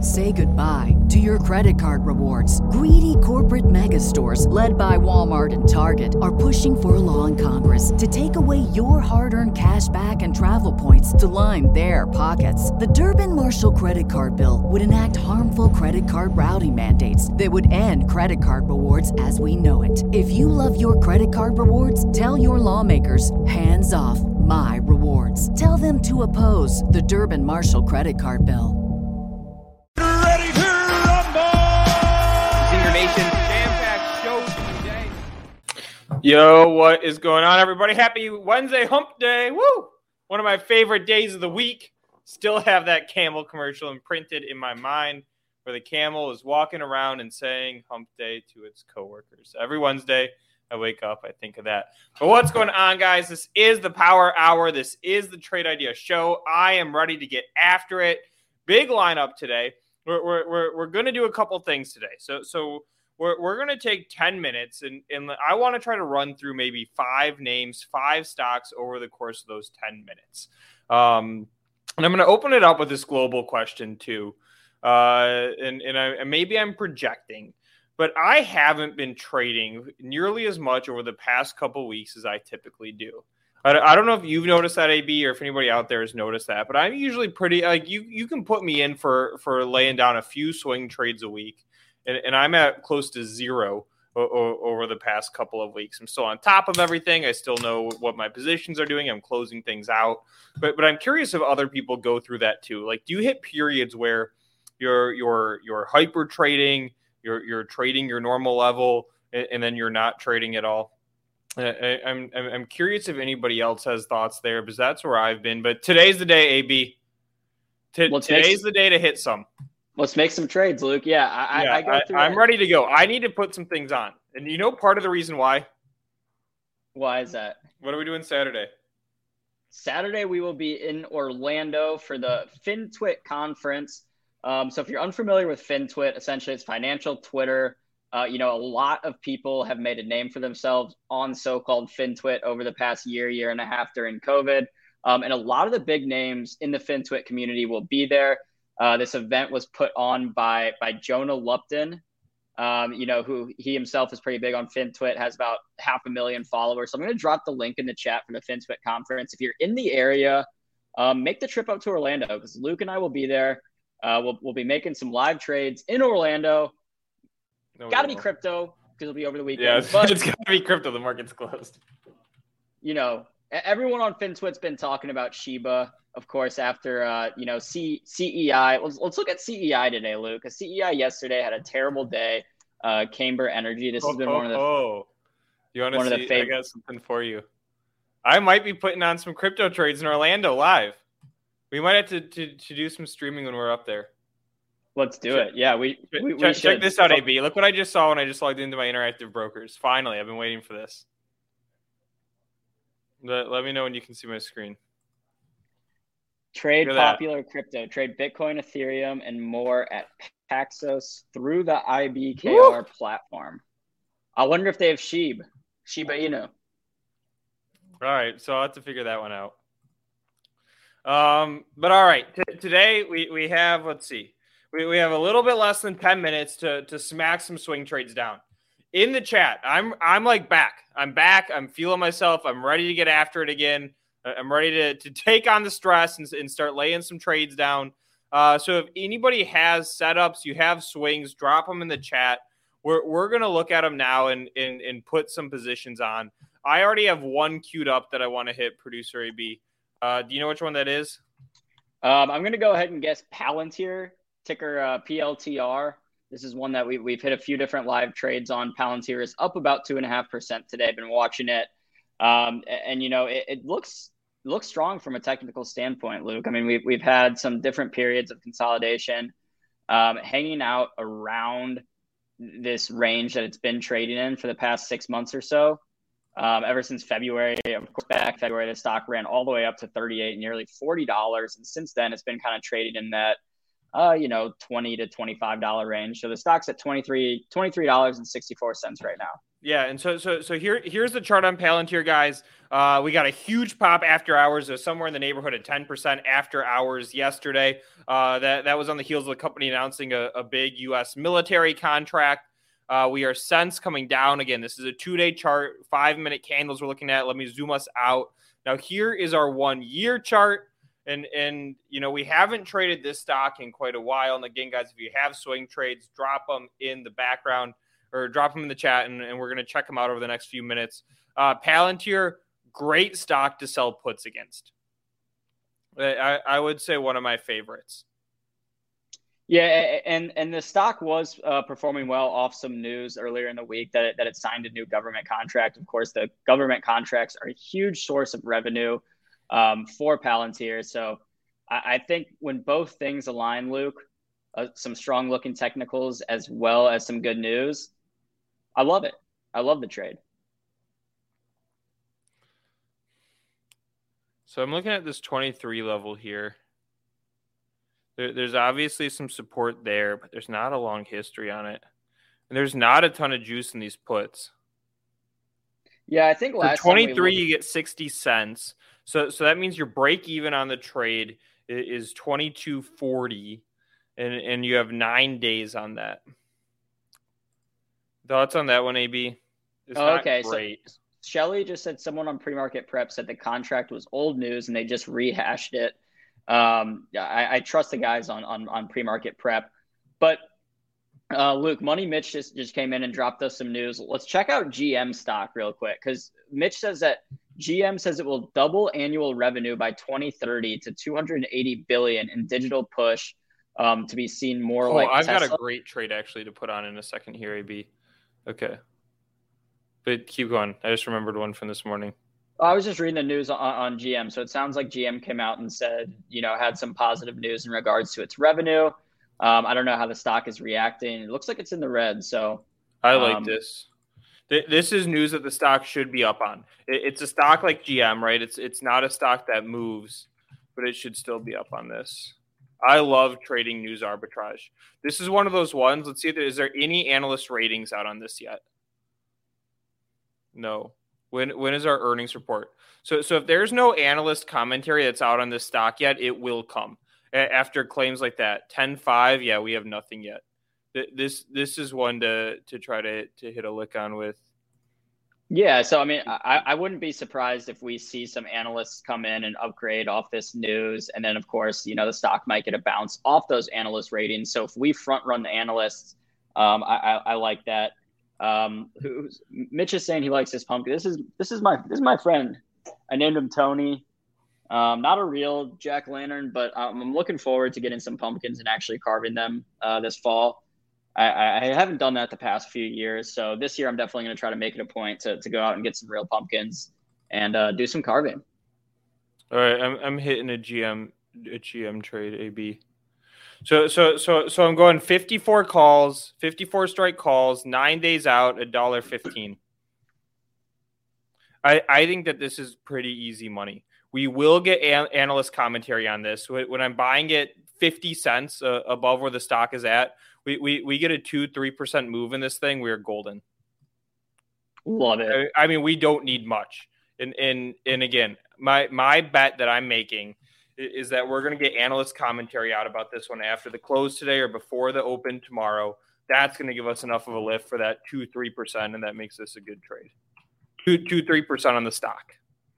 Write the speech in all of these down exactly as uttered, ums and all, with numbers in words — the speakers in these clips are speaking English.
Say goodbye to your credit card rewards. Greedy corporate mega stores, led by Walmart and Target, are pushing for a law in Congress to take away your hard-earned cash back and travel points to line their pockets. The Durbin-Marshall credit card bill would enact harmful credit card routing mandates that would end credit card rewards as we know it. If you love your credit card rewards, tell your lawmakers, hands off my rewards. Tell them to oppose the Durbin-Marshall credit card bill. Ready to rumble! Senior Nation jam-packed show today. Yo, what is going on, everybody? Happy Wednesday, Hump Day. Woo! One of my favorite days of the week. Still have that camel commercial imprinted in my mind where the camel is walking around and saying Hump Day to its coworkers. Every Wednesday, I wake up, I think of that. But what's going on, guys? This is the Power Hour. This is the Trade Idea Show. I am ready to get after it. Big lineup today. We're we're we're, we're going to do a couple things today. So so we're we're going to take ten minutes, and and I want to try to run through maybe five names, five stocks over the course of those ten minutes. Um, and I'm going to open it up with this global question too. Uh, and and, I, and maybe I'm projecting, but I haven't been trading nearly as much over the past couple weeks as I typically do. I, I don't know if you've noticed that, A B, or if anybody out there has noticed that, but I'm usually pretty like you. You can put me in for for laying down a few swing trades a week, and, and I'm at close to zero o- o- over the past couple of weeks. I'm still on top of everything. I still know what my positions are doing. I'm closing things out, but but I'm curious if other people go through that too. Like, do you hit periods where you're you're you're hyper trading, you're you're trading your normal level, and, and then you're not trading at all? I, I'm I'm curious if anybody else has thoughts there, because that's where I've been. But today's the day, A B. T- today's make, the day to hit some. Let's make some trades, Luke. Yeah, I, yeah, I, I go through. I, I'm ready to go. I need to put some things on, and you know, part of the reason why. Why is that? What are we doing Saturday? Saturday we will be in Orlando for the FinTwit conference. Um, so if you're unfamiliar with FinTwit, essentially it's financial Twitter. Uh, you know, a lot of people have made a name for themselves on so-called FinTwit over the past year, year and a half during COVID. Um, and a lot of the big names in the FinTwit community will be there. Uh, this event was put on by by Jonah Lupton, um, you know, who he himself is pretty big on FinTwit, has about half a million followers. So I'm going to drop the link in the chat for the FinTwit conference. If you're in the area, um, make the trip up to Orlando, because Luke and I will be there. Uh, we'll, we'll be making some live trades in Orlando. No, got to be crypto, because it'll be over the weekend. Yeah, it's, but, it's got to be crypto. The market's closed. You know, everyone on FinTwit's been talking about Shiba, of course, after, uh, you know, C- CEI. Let's, let's look at C E I today, Luke. Because C E I yesterday had a terrible day. Uh, Camber Energy. This has been oh, one of the Oh, you want to see? fav- I got something for you. I might be putting on some crypto trades in Orlando live. We might have to, to, to do some streaming when we're up there. Let's do check, it. Yeah, we, we, check, we check this out, A B. Look what I just saw when I just logged into my Interactive Brokers. Finally, I've been waiting for this. Let, let me know when you can see my screen. Trade popular that. crypto. Trade Bitcoin, Ethereum, and more at Paxos through the I B K R Woo! platform. I wonder if they have Sheeb. Shiba Inu. All right, so I'll have to figure that one out. Um, but all right, T- today we, we have, let's see. We we have a little bit less than ten minutes to to smack some swing trades down. In the chat, I'm I'm like back. I'm back. I'm feeling myself. I'm ready to get after it again. I'm ready to, to take on the stress and, and start laying some trades down. Uh, so if anybody has setups, you have swings, drop them in the chat. We're we're gonna look at them now and and and put some positions on. I already have one queued up that I want to hit, producer A B. Uh, do you know which one that is? Um, I'm gonna go ahead and guess Palantir. Ticker uh, P L T R. This is one that we, we've hit a few different live trades on. Palantir is up about two and a half percent today. I've been watching it. Um, and, and, you know, it, it looks looks strong from a technical standpoint, Luke. I mean, we've, we've had some different periods of consolidation um, hanging out around this range that it's been trading in for the past six months or so. Um, ever since February, of course, back February, the stock ran all the way up to thirty-eight, nearly forty dollars. And since then, it's been kind of trading in that uh, you know, twenty to twenty-five dollars range. So the stock's at twenty-three dollars and sixty-four cents right now. Yeah, and so so so here here's the chart on Palantir, guys. Uh, we got a huge pop after hours, of somewhere in the neighborhood of ten percent after hours yesterday. Uh, that that was on the heels of the company announcing a, a big U S military contract. Uh, we are since coming down again. This is a two-day chart, five-minute candles we're looking at. Let me zoom us out. Now here is our one-year chart, and and you know we haven't traded this stock in quite a while. And again, guys, if you have swing trades, drop them in the background. Or drop them in the chat, and, and we're going to check them out over the next few minutes. Uh, Palantir, great stock to sell puts against. I, I would say one of my favorites. Yeah, and and the stock was uh, performing well off some news earlier in the week that it, that it signed a new government contract. Of course, the government contracts are a huge source of revenue um, for Palantir. So I, I think when both things align, Luke, uh, some strong-looking technicals as well as some good news, I love it. I love the trade. So I'm looking at this twenty-three level here. There, there's obviously some support there, but there's not a long history on it. And there's not a ton of juice in these puts. Yeah, I think last For twenty-three, time we you get sixty cents. So so that means your break even on the trade is twenty-two forty, and, and you have nine days on that. Thoughts on that one, A B? It's oh, not okay, great. So Shelly just said someone on pre-market prep said the contract was old news and they just rehashed it. Um, I, I trust the guys on on, on pre-market prep. But uh, Luke, Money Mitch just, just came in and dropped us some news. Let's check out G M stock real quick, because Mitch says that G M says it will double annual revenue by twenty thirty to two hundred eighty billion dollars in digital push um, to be seen more oh, like I've Tesla. got a great trade actually to put on in a second here, A B. Okay. But keep going. I just remembered one from this morning. I was just reading the news on, on G M. So it sounds like G M came out and said, you know, had some positive news in regards to its revenue. Um, I don't know how the stock is reacting. It looks like it's in the red. So I like um, this. This is news that the stock should be up on. It's a stock like G M, right? It's it's not a stock that moves, but it should still be up on this. I love trading news arbitrage. This is one of those ones. Let's see if there is there any analyst ratings out on this yet. No. When when is our earnings report? So so if there's no analyst commentary that's out on this stock yet, it will come after claims like that. ten five, yeah, we have nothing yet. This this is one to to try to to hit a lick on with. Yeah, so I mean, I, I wouldn't be surprised if we see some analysts come in and upgrade off this news, and then of course, you know, the stock might get a bounce off those analyst ratings. So if we front run the analysts, um, I, I, I like that. Um, who's Mitch is saying he likes his pumpkin. This is this is my this is my friend. I named him Tony. Um, not a real jack o' lantern, but um, I'm looking forward to getting some pumpkins and actually carving them uh, this fall. I, I haven't done that the past few years, so this year I'm definitely going to try to make it a point to to go out and get some real pumpkins and uh, do some carving. All right, I'm I'm hitting a G M a G M trade, A B. So so so so I'm going fifty-four calls, fifty-four strike calls, nine days out, a dollar fifteen. I I think that this is pretty easy money. We will get an- analyst commentary on this. When I'm buying it fifty cents uh, above where the stock is at, we we we get a two three percent move in this thing. We are golden. Love it. I, I mean, we don't need much. And and and again, my my bet that I'm making is that we're going to get analyst commentary out about this one after the close today or before the open tomorrow. That's going to give us enough of a lift for that two, three percent, and that makes this a good trade. Two, two, three percent on the stock.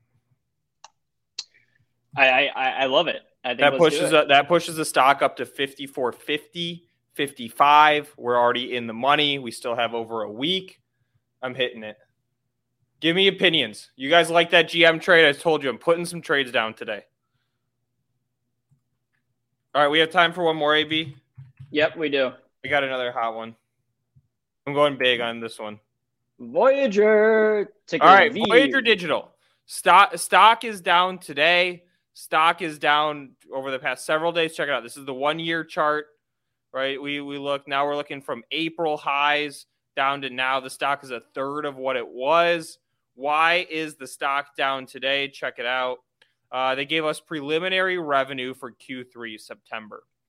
I I, I love it. I think that pushes it. a, that pushes the stock up to fifty-four fifty, fifty-five. We're already in the money. We still have over a week. I'm hitting it. Give me opinions. You guys like that G M trade? I told you I'm putting some trades down today. All right, we have time for one more, A B? Yep, we do. We got another hot one. I'm going big on this one. Voyager. All right, v. Voyager Digital. Stock, stock is down today. Stock is down over the past several days. Check it out. This is the one-year chart, right? We we look now. We're looking from April highs down to now. The stock is a third of what it was. Why is the stock down today? Check it out. Uh, they gave us preliminary revenue for Q three September.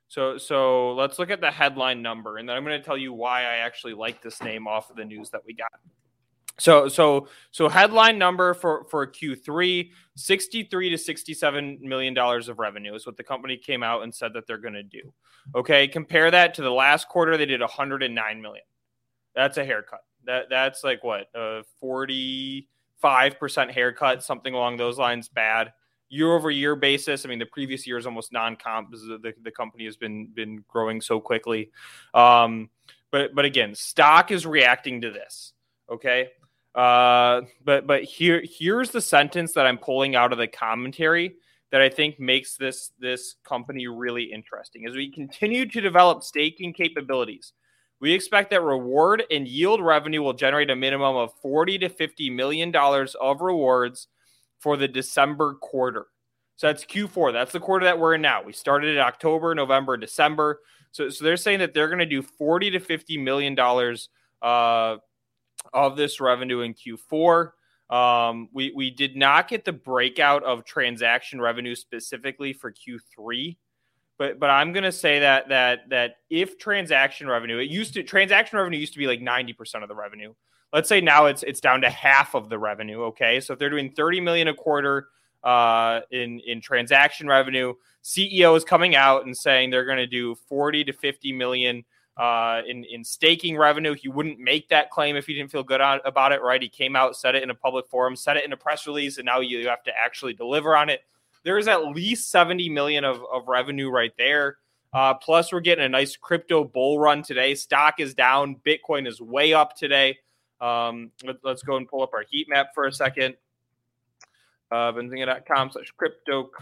So so let's look at the headline number, and then I'm going to tell you why I actually like this name off of the news that we got. So so so headline number for, for Q three, sixty-three to sixty-seven million dollars of revenue is what the company came out and said that they're going to do. Okay, compare that to the last quarter, they did one hundred nine million dollars. That's a haircut. That that's like what, a forty-five percent haircut, something along those lines. Bad. Year over year basis, I mean, the previous year is almost non-comp because the, the company has been been growing so quickly. Um, but but again, stock is reacting to this. Okay, uh, but but here here's the sentence that I'm pulling out of the commentary that I think makes this this company really interesting. As we continue to develop staking capabilities, we expect that reward and yield revenue will generate a minimum of forty to fifty million dollars of rewards for the December quarter. So that's Q four. That's the quarter that we're in now. We started in October, November, December. So, so they're saying that they're going to do forty to fifty million dollars uh, of this revenue in Q four. Um, we, we did not get the breakout of transaction revenue specifically for Q three. But but I'm going to say that that that if transaction revenue, it used to transaction revenue used to be like ninety percent of the revenue. Let's say now it's it's down to half of the revenue. Okay, so if they're doing thirty million a quarter uh, in in transaction revenue, C E O is coming out and saying they're going to do forty to fifty million uh, in in staking revenue. He wouldn't make that claim if he didn't feel good on, about it, right? He came out, said it in a public forum, said it in a press release, and now you have to actually deliver on it. There is at least seventy million of, of revenue right there. Uh, plus, we're getting a nice crypto bull run today. Stock is down. Bitcoin is way up today. Um, let, let's go and pull up our heat map for a second. Uh, benzinga dot com slash crypto.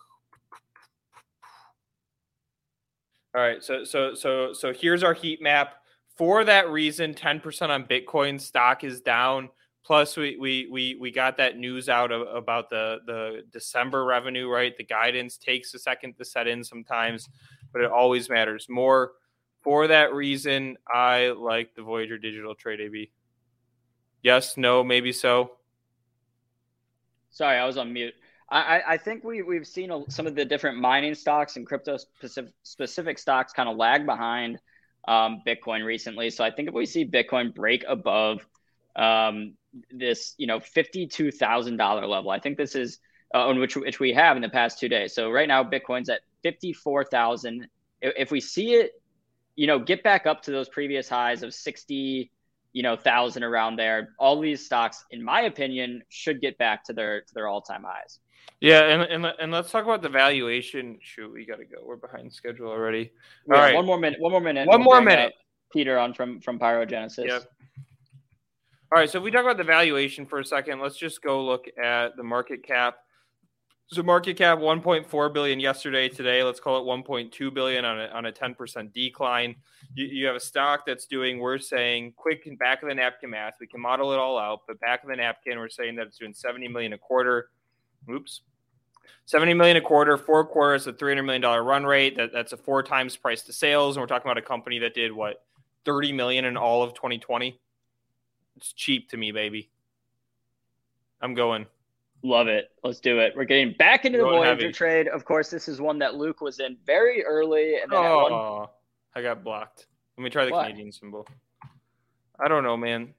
All right. So, so, so, so here's our heat map. For that reason, ten percent on Bitcoin. Stock is down. Plus, we we we we got that news out of, about the the December revenue, right? The guidance takes a second to set in sometimes, but it always matters more. For that reason, I like the Voyager Digital Trade A B. Yes, no, maybe so. Sorry, I was on mute. I, I think we, we've seen a, some of the different mining stocks and crypto specific, specific stocks kind of lag behind um, Bitcoin recently. So I think if we see Bitcoin break above um, this, you know, fifty-two thousand dollars level, I think this is uh, on which, which we have in the past two days. So right now, Bitcoin's at fifty-four thousand. If, if we see it, you know, get back up to those previous highs of sixty you know, thousand around there, all these stocks, in my opinion, should get back to their to their all-time highs. Yeah, and and and let's talk about the valuation. Shoot, we got to go. We're behind schedule already. All yeah, right, one more minute. One more minute. One we'll more minute. Peter on from from Pyrogenesis. Yep. All right, so if we talk about the valuation for a second, let's just go look at the market cap. So market cap one point four billion dollars yesterday. Today, let's call it one point two billion dollars on a, on a ten percent decline. You, you have a stock that's doing, we're saying, quick and back of the napkin math. We can model it all out, but back of the napkin, we're saying that it's doing seventy million dollars a quarter. Oops. seventy million dollars a quarter, four quarters, a three hundred million dollars run rate. That, that's a four times price to sales. And we're talking about a company that did, what, thirty million dollars in all of twenty twenty? It's cheap to me, baby. I'm going. Love it. Let's do it. We're getting back into the Voyager trade. Of course, this is one that Luke was in very early. And then oh, at one... I got blocked. Let me try the what? Canadian symbol. I don't know, man.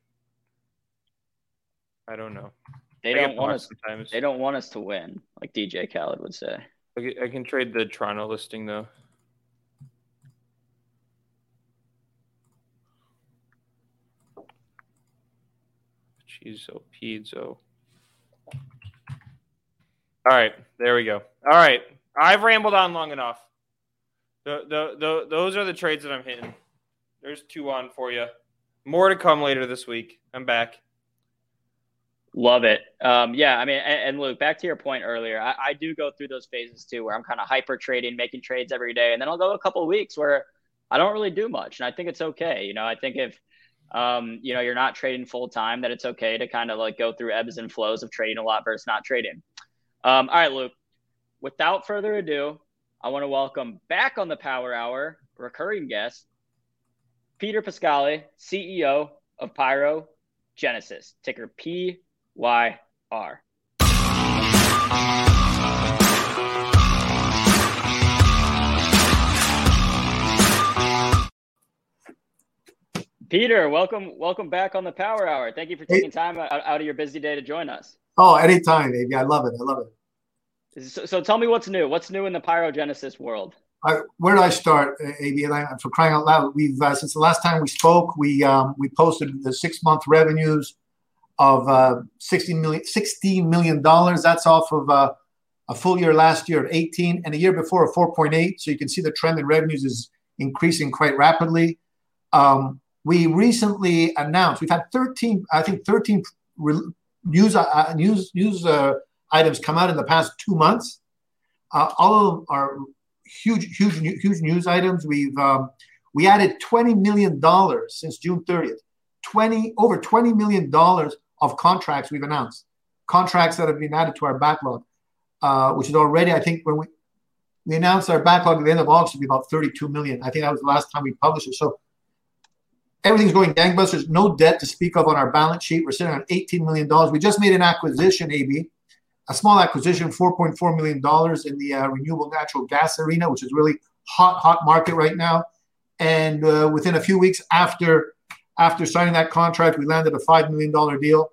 I don't know. They don't want us. Sometimes. They don't want us to win, like D J Khaled would say. I can, I can trade the Toronto listing though. Cheezo, pizzo. All right, there we go. All right, I've rambled on long enough. The, the, the, those are the trades that I'm hitting. There's two on for you. More to come later this week. I'm back. Love it. Um, yeah, I mean, and, and Luke, back to your point earlier, I, I do go through those phases too, where I'm kind of hyper trading, making trades every day, and then I'll go a couple of weeks where I don't really do much, and I think it's okay. You know, I think if um, you know you're not trading full time, that it's okay to kind of like go through ebbs and flows of trading a lot versus not trading. Um, all right, Luke, without further ado, I want to welcome back on the Power Hour, recurring guest, Peter Pascali, C E O of Pyrogenesis, ticker P Y R. Peter, welcome welcome back on the Power Hour. Thank you for taking time out, out of your busy day to join us. Oh, anytime, baby. I love it. I love it. So, so tell me what's new. What's new in the pyrogenesis world? I, where do I start, A B? And I, for crying out loud, we've uh, since the last time we spoke, we um, we posted the six month revenues of uh, sixteen million sixteen million dollars. That's off of uh, a full year last year of eighteen, and a year before of four point eight. So you can see the trend in revenues is increasing quite rapidly. Um, we recently announced we've had thirteen, I think thirteen re- news uh, news news uh, items come out in the past two months. Uh, all of them are huge, huge, huge news items. We've um, we added twenty million dollars since June thirtieth. twenty over twenty million dollars of contracts we've announced. Contracts that have been added to our backlog, uh, which is already, I think, when we we announced our backlog at the end of August, would be about thirty-two million. I think that was the last time we published it. So everything's going gangbusters. No debt to speak of on our balance sheet. We're sitting on eighteen million dollars. We just made an acquisition, A B. A small acquisition, four point four million dollars in the uh, renewable natural gas arena, which is really hot, hot market right now. And uh, within a few weeks after after signing that contract, we landed a five million dollars deal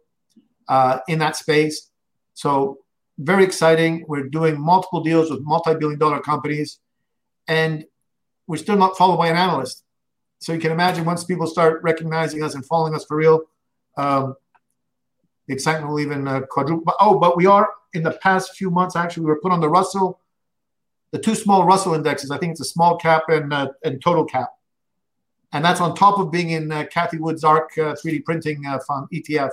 uh, in that space. So very exciting. We're doing multiple deals with multi-billion dollar companies, and we're still not followed by an analyst. So you can imagine once people start recognizing us and following us for real, um, the excitement will even uh, quadruple. But, oh, but we are, in the past few months, actually, we were put on the Russell, the two small Russell indexes. I think it's a small cap and uh, and total cap. And that's on top of being in uh, Cathie Wood's ARC uh, three D printing uh, fund, E T F.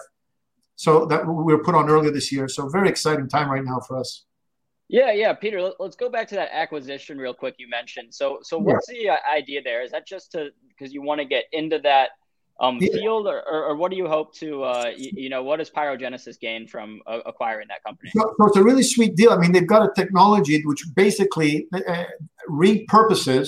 So that we were put on earlier this year. So very exciting time right now for us. Yeah, yeah. Peter, let's go back to that acquisition real quick you mentioned. So so what's yeah. the uh, idea there? Is that just to because you want to get into that Um, yeah. field, or, or, or what do you hope to, uh, you, you know, what does Pyrogenesis gain from uh, acquiring that company? So, so it's a really sweet deal. I mean, they've got a technology which basically uh, repurposes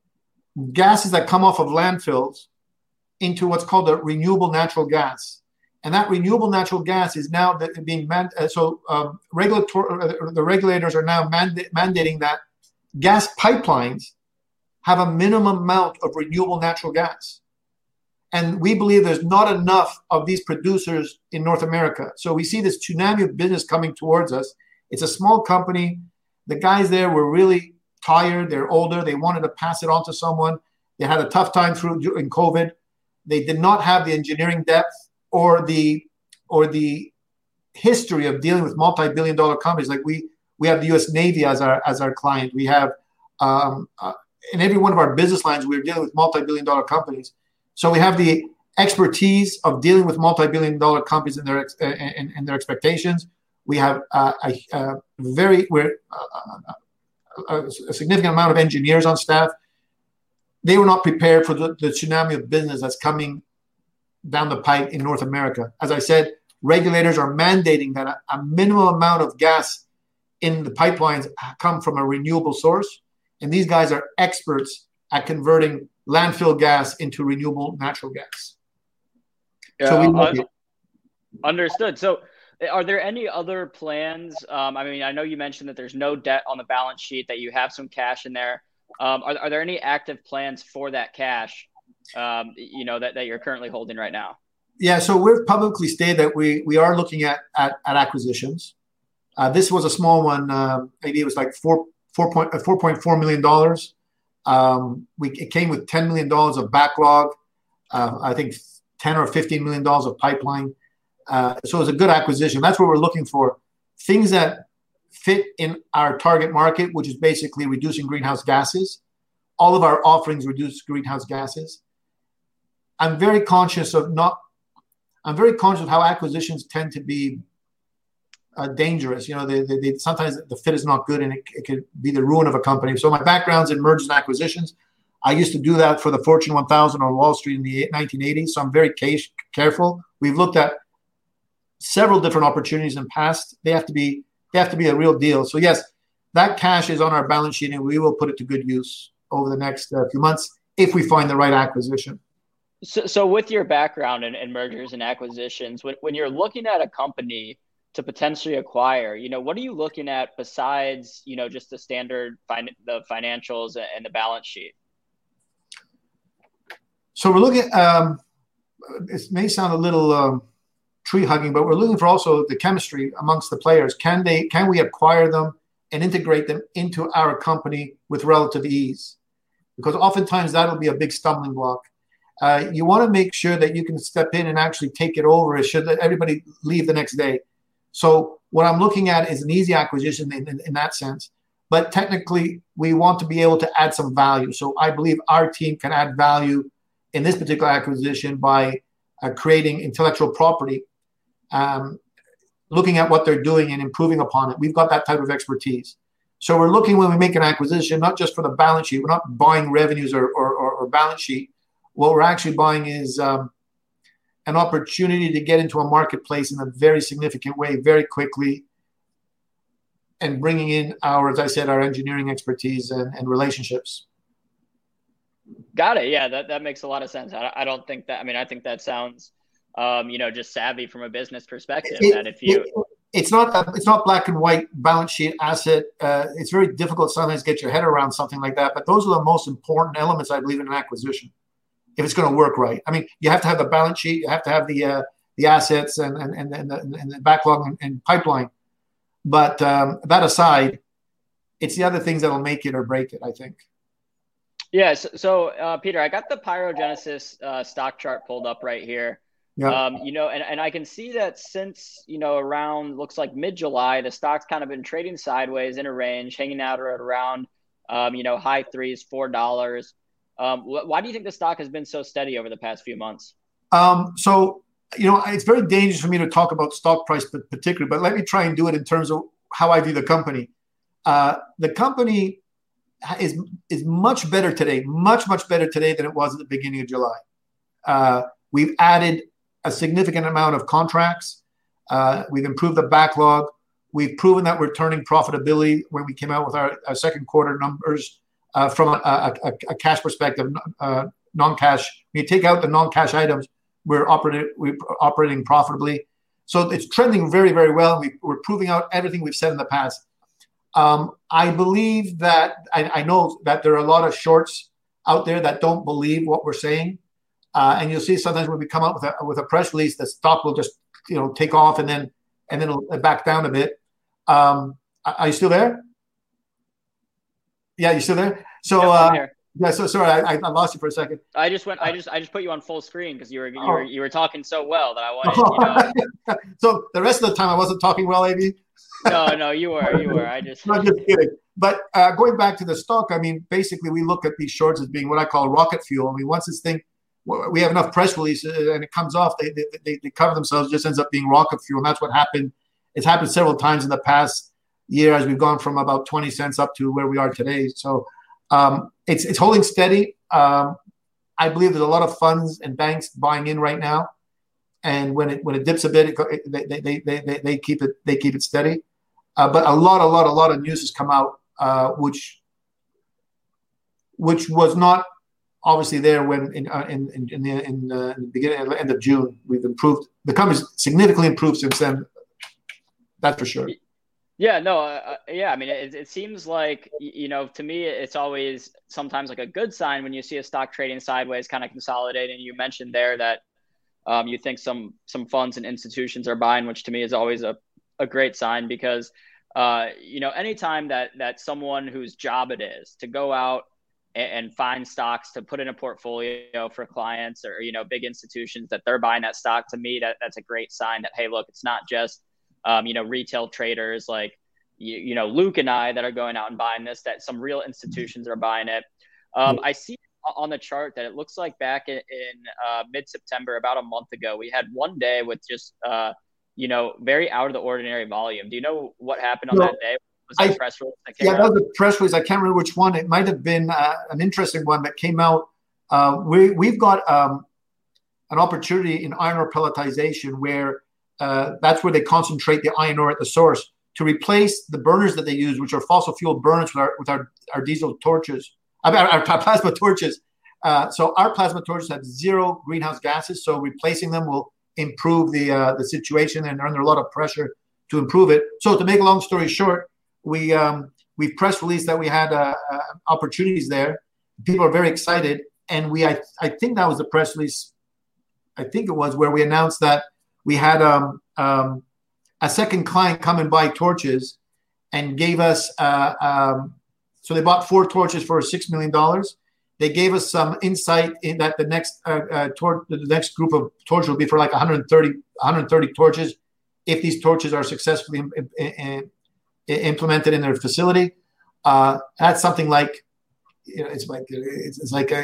gases that come off of landfills into what's called a renewable natural gas. And that renewable natural gas is now being man- uh, so um, regulatory. Uh, the regulators are now manda- mandating that gas pipelines have a minimum amount of renewable natural gas. And we believe there's not enough of these producers in North America. So we see this tsunami of business coming towards us. It's a small company. The guys there were really tired. They're older. They wanted to pass it on to someone. They had a tough time through in COVID. They did not have the engineering depth or the or the history of dealing with multi-billion dollar companies. Like we we have the U S Navy as our as our client. We have um, uh, in every one of our business lines, we're dealing with multi-billion dollar companies. So we have the expertise of dealing with multi-billion dollar companies and their and, and their expectations. We have uh, a, a very we're uh, a, a significant amount of engineers on staff. They were not prepared for the, the tsunami of business that's coming down the pipe in North America. As I said, regulators are mandating that a, a minimum amount of gas in the pipelines come from a renewable source, and these guys are experts at converting landfill gas into renewable natural gas. Yeah, so we uh, understood. So are there any other plans? Um, I mean, I know you mentioned that there's no debt on the balance sheet, that you have some cash in there. Um, are, are there any active plans for that cash, um, you know, that, that you're currently holding right now? Yeah, so we've publicly stated that we we are looking at at, at acquisitions. Uh, this was a small one. Uh, maybe it was like four four point uh, four point four million dollars. Um, we it came with ten million dollars of backlog. Uh, I think ten or fifteen million dollars of pipeline. Uh, so it was a good acquisition. That's what we're looking for. Things that fit in our target market, which is basically reducing greenhouse gases. All of our offerings reduce greenhouse gases. I'm very conscious of not. I'm very conscious of how acquisitions tend to be uh, dangerous. You know, they, they, they sometimes the fit is not good, and it, it could be the ruin of a company. So my background's in mergers and acquisitions. I used to do that for the Fortune one thousand on Wall Street in the nineteen eighties. So I'm very case, careful. We've looked at several different opportunities in the past. They have to be they have to be a real deal. So yes, that cash is on our balance sheet, and we will put it to good use over the next uh, few months if we find the right acquisition. So, so with your background in, in mergers and acquisitions, when, when you're looking at a company to potentially acquire, you know, what are you looking at besides, you know, just the standard fin- the financials and the balance sheet? So we're looking at, um, it may sound a little um, tree hugging, but we're looking for also the chemistry amongst the players. Can they? Can we acquire them and integrate them into our company with relative ease? Because oftentimes that'll be a big stumbling block. Uh, you want to make sure that you can step in and actually take it over. It should let everybody leave the next day. So what I'm looking at is an easy acquisition in, in, in that sense. But technically, we want to be able to add some value. So I believe our team can add value in this particular acquisition by uh, creating intellectual property, um, looking at what they're doing and improving upon it. We've got that type of expertise. So we're looking when we make an acquisition, not just for the balance sheet. We're not buying revenues or, or, or, or balance sheet. What we're actually buying is um, an opportunity to get into a marketplace in a very significant way, very quickly, and bringing in our, as I said, our engineering expertise and, and relationships. Got it. Yeah, that, that makes a lot of sense. I, I don't think that, I mean, I think that sounds, um, you know, just savvy from a business perspective. It, that if you, it, it's not, a, it's not black and white balance sheet asset. Uh, it's very difficult sometimes to get your head around something like that, but those are the most important elements, I believe, in an acquisition, if it's going to work right. I mean, you have to have the balance sheet, you have to have the, uh, the assets and, and, and, and, the, and the backlog and, and pipeline. But um, that aside, it's the other things that will make it or break it, I think. Yeah. So, so uh, Peter, I got the PyroGenesis uh, stock chart pulled up right here. Yeah. Um, you know, and, and I can see that since, you know, around looks like mid-July, the stock's kind of been trading sideways in a range, hanging out at around, um, you know, high threes, four dollars. Um, wh- why do you think the stock has been so steady over the past few months? Um, so, you know, it's very dangerous for me to talk about stock price particularly, but let me try and do it in terms of how I view the company. Uh, the company is is much better today, much, much better today than it was at the beginning of July. Uh, we've added a significant amount of contracts. Uh, we've improved the backlog. We've proven that we're turning profitability when we came out with our, our second quarter numbers uh, from a, a, a cash perspective, uh, non-cash. When you take out the non-cash items, we're operating, we're operating profitably. So it's trending very, very well. We, we're proving out everything we've said in the past. Um, I believe that I, I know that there are a lot of shorts out there that don't believe what we're saying. Uh, and you'll see sometimes when we come out with a, with a press release, the stock will just, you know, take off and then and then it'll back down a bit. Um, are you still there? Yeah, you still there? So, Yep, uh, here. yeah. So sorry, I, I lost you for a second. I just went. I just. I just put you on full screen because you were. You were. You were talking so well that I wanted. You know. So the rest of the time I wasn't talking well, A B. No, no, you were. You were. I just. I'm just kidding. But uh, going back to the stock, I mean, basically we look at these shorts as being what I call rocket fuel. I mean, once this thing, we have enough press releases and it comes off, they they, they cover themselves. It just ends up being rocket fuel, and that's what happened. It's happened several times in the past year as we've gone from about twenty cents up to where we are today. So um, it's it's holding steady. Um, I believe there's a lot of funds and banks buying in right now, and when it when it dips a bit, it, they, they they they they keep it they keep it steady. Uh, but a lot, a lot, a lot of news has come out, uh, which which was not obviously there when in uh, in in, in, the, in, uh, in the beginning and end of June. We've improved. The company's significantly improved since then. That's for sure. Yeah, no, uh, yeah. I mean, it, it seems like, you know, to me, it's always sometimes like a good sign when you see a stock trading sideways, kind of consolidating. You mentioned there that um, you think some some funds and institutions are buying, which to me is always a, a great sign because, uh, you know, anytime that that someone whose job it is to go out and, and find stocks to put in a portfolio for clients or, you know, big institutions that they're buying that stock, to me, that that's a great sign that, hey, look, it's not just Um, you know, retail traders like, you, you know, Luke and I that are going out and buying this, that some real institutions are buying it. Um, I see on the chart that it looks like back in, in uh, mid-September, about a month ago, we had one day with just, uh, you know, very out of the ordinary volume. Do you know what happened on no, that day? Was that I, a press release that came yeah, out? that was a press release. I can't remember which one. It might have been uh, an interesting one that came out. Uh, we, we've got um, an opportunity in iron ore pelletization where Uh, that's where they concentrate the iron ore at the source to replace the burners that they use, which are fossil fuel burners with our with our, our diesel torches, our, our, our plasma torches. Uh, so our plasma torches have zero greenhouse gases. So replacing them will improve the uh, the situation, and they're under a lot of pressure to improve it. So to make a long story short, we um, we press released that we had uh, uh, opportunities there. People are very excited, and we I, I think that was the press release. I think it was, where we announced that we had um, um, a second client come and buy torches and gave us, uh, um, so they bought four torches for six million dollars. They gave us some insight in that the next uh, uh, tor- the next group of torches will be for like one hundred thirty, one hundred thirty torches if these torches are successfully im- im- implemented in their facility. Uh, that's something like, you know, it's like it's, it's like a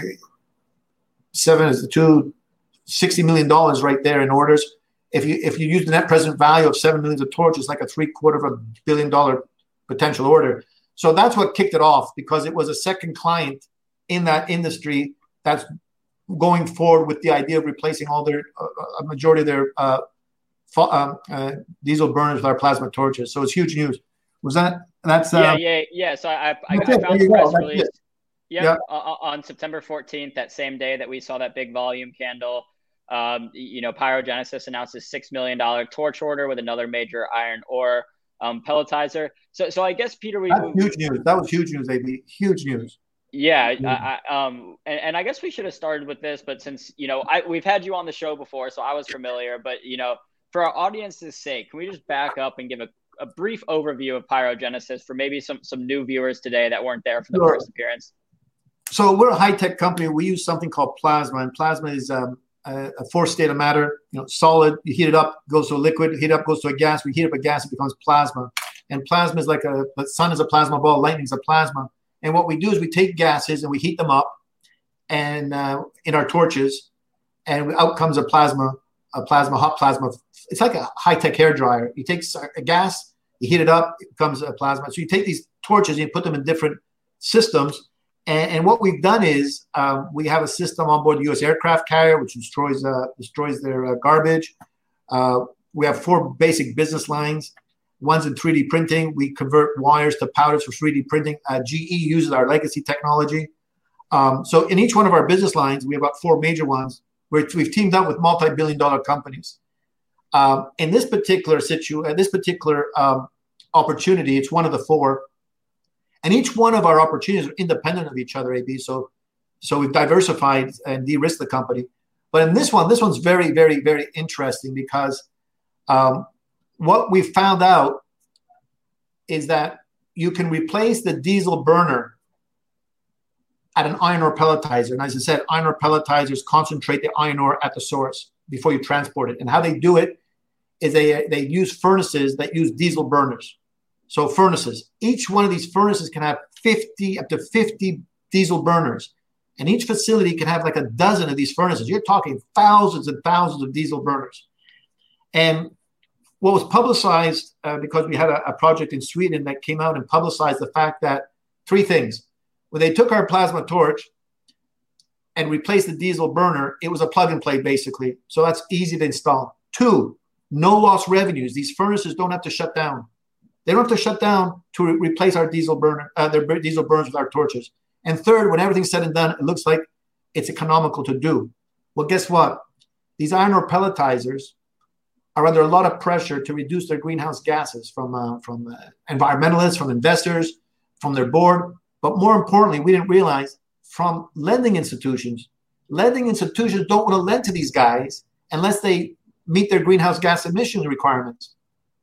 seven is the two, sixty million dollars right there in orders. If you if you use the net present value of seven millions of torches, like a three quarter of a billion dollar potential order. So that's what kicked it off, because it was a second client in that industry that's going forward with the idea of replacing all their uh, a majority of their uh, uh, uh, diesel burners with our plasma torches. So it's huge news. Was that that's uh, yeah yeah yeah? So I I, I found the press release. Yep, yeah, uh, on September fourteenth, that same day that we saw that big volume candle. Um, you know, PyroGenesis announced a six million dollar torch order with another major iron ore um, pelletizer. So, so I guess, Peter, we, that's we huge news. That was huge news, A B. Huge news. Yeah, I, I, um, and, and I guess we should have started with this, but since, you know, I we've had you on the show before, so I was familiar. But, you know, for our audience's sake, can we just back up and give a, a brief overview of PyroGenesis for maybe some some new viewers today that weren't there for the sure. first appearance? So we're a high-tech company. We use something called plasma, and plasma is um, a, a fourth state of matter. You know, solid. You heat it up, goes to a liquid. Heat it up, goes to a gas. We heat up a gas, it becomes plasma. And plasma is like a the sun is a plasma ball. Lightning is a plasma. And what we do is we take gases and we heat them up, and uh, in our torches, and out comes a plasma, a plasma, hot plasma. It's like a high-tech hair dryer. You take a gas, you heat it up, it becomes a plasma. So you take these torches and you put them in different systems. And, and what we've done is um, we have a system on board the U S aircraft carrier, which destroys uh, destroys their uh, garbage. Uh, we have four basic business lines. One's in three D printing. We convert wires to powders for three D printing. Uh, G E uses our legacy technology. Um, so in each one of our business lines, we have about four major ones where we've teamed up with multi-billion dollar companies. Um, in this particular situ, uh, this particular um, opportunity, it's one of the four. And each one of our opportunities are independent of each other, A B. So, so we've diversified and de-risked the company. But in this one, this one's very, very, very interesting because um, what we found out is that you can replace the diesel burner at an iron ore pelletizer. And as I said, iron ore pelletizers concentrate the iron ore at the source before you transport it. And how they do it is they, they use furnaces that use diesel burners. So furnaces, each one of these furnaces can have fifty, up to fifty diesel burners. And each facility can have like a dozen of these furnaces. You're talking thousands and thousands of diesel burners. And what was publicized, uh, because we had a, a project in Sweden that came out and publicized the fact that three things. When they took our plasma torch and replaced the diesel burner, it was a plug and play basically. So that's easy to install. Two, no lost revenues. These furnaces don't have to shut down. They don't have to shut down to re- replace our diesel burner, uh, their diesel burners with our torches. And third, when everything's said and done, it looks like it's economical to do. Well, guess what? These iron ore pelletizers are under a lot of pressure to reduce their greenhouse gases from uh, from uh, environmentalists, from investors, from their board. But more importantly, we didn't realize from lending institutions. Lending institutions don't want to lend to these guys unless they meet their greenhouse gas emission requirements.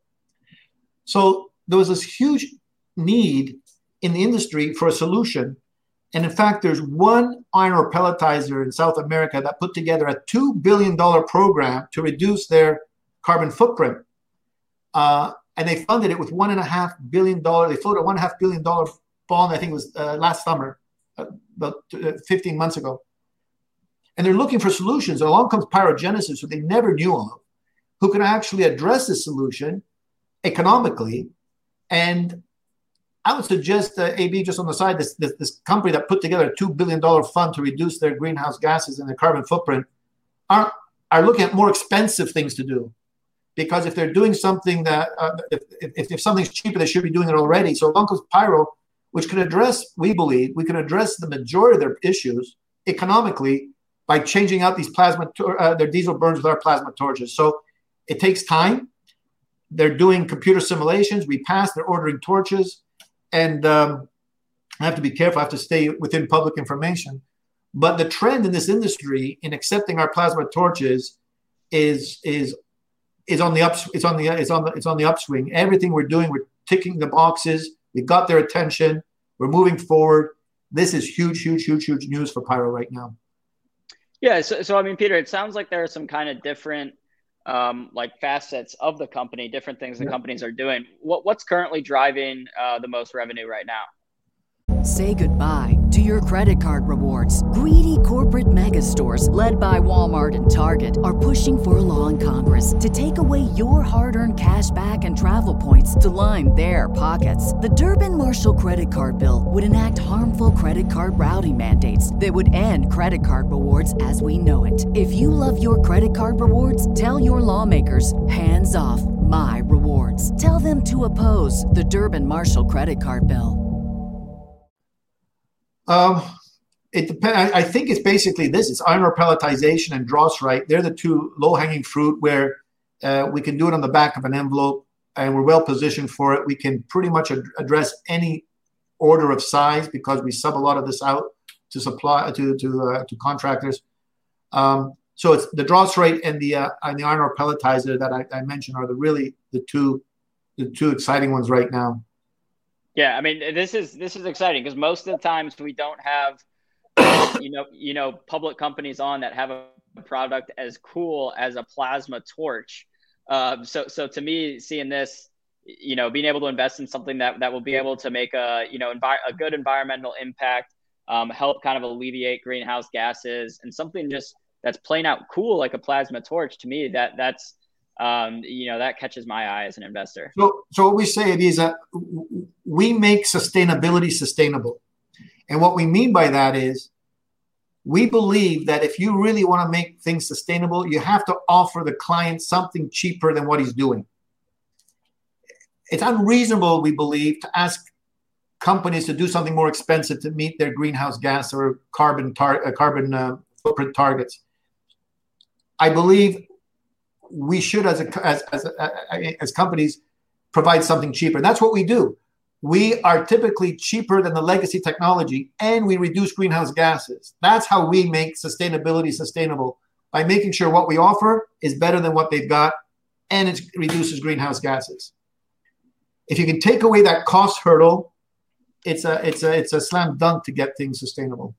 So there was this huge need in the industry for a solution. And in fact, there's one iron ore pelletizer in South America that put together a two billion dollars program to reduce their carbon footprint. Uh, and they funded it with one and a half billion dollars. They floated a one and a half billion dollar bond, I think it was uh, last summer, uh, about uh, fifteen months ago. And they're looking for solutions. And along comes PyroGenesis, who they never knew of, who can actually address this solution economically. And I would suggest, uh, A B, just on the side, this, this, this company that put together a two billion dollars fund to reduce their greenhouse gases and their carbon footprint are, are looking at more expensive things to do. Because if they're doing something that, uh, if, if, if something's cheaper, they should be doing it already. So along comes Pyro, which can address, we believe, we can address the majority of their issues economically by changing out these plasma, tor- uh, their diesel burns with our plasma torches. So it takes time. They're doing computer simulations. We passed, they're ordering torches. And um, I have to be careful. I have to stay within public information. But the trend in this industry in accepting our plasma torches is is is on the ups. It's on the it's on the it's on the upswing. Everything we're doing, we're ticking the boxes. We got their attention. We're moving forward. This is huge, huge, huge, huge news for Pyro right now. Yeah. So, so I mean, Peter, it sounds like there are some kind of different, um, like facets of the company, different things the yeah. companies are doing. What what's currently driving uh, the most revenue right now? Say goodbye to your credit card rewards. Greedy corporate mega stores, led by Walmart and Target, are pushing for a law in Congress to take away your hard-earned cash back and travel points to line their pockets. The Durbin-Marshall credit card bill would enact harmful credit card routing mandates that would end credit card rewards as we know it. If you love your credit card rewards, tell your lawmakers, hands off my rewards. Tell them to oppose the Durbin-Marshall credit card bill. Um, it depends. I think it's basically this. It's iron ore pelletization and dross right. They're the two low-hanging fruit where uh, we can do it on the back of an envelope, and we're well positioned for it. We can pretty much ad- address any order of size because we sub a lot of this out to supply to to uh, to contractors. Um, so it's the dross rate and the uh, and the iron ore pelletizer that I, I mentioned are the really the two the two exciting ones right now. Yeah, I mean, this is this is exciting because most of the times we don't have, you know, you know, public companies on that have a product as cool as a plasma torch. Um, so, so to me, seeing this, you know, being able to invest in something that that will be able to make a, you know, envi- a good environmental impact, um, help kind of alleviate greenhouse gases, and something just that's plain out cool like a plasma torch. To me, that that's Um, you know, that catches my eye as an investor. So, so what we say is that we make sustainability sustainable. And what we mean by that is we believe that if you really want to make things sustainable, you have to offer the client something cheaper than what he's doing. It's unreasonable, we believe, to ask companies to do something more expensive to meet their greenhouse gas or carbon tar- uh, carbon uh, footprint targets. I believe we should, as a, as as as companies, provide something cheaper. And that's what we do. We are typically cheaper than the legacy technology, and we reduce greenhouse gases. That's how we make sustainability sustainable, by making sure what we offer is better than what they've got, and it reduces greenhouse gases. If you can take away that cost hurdle, it's a it's a it's a slam dunk to get things sustainable.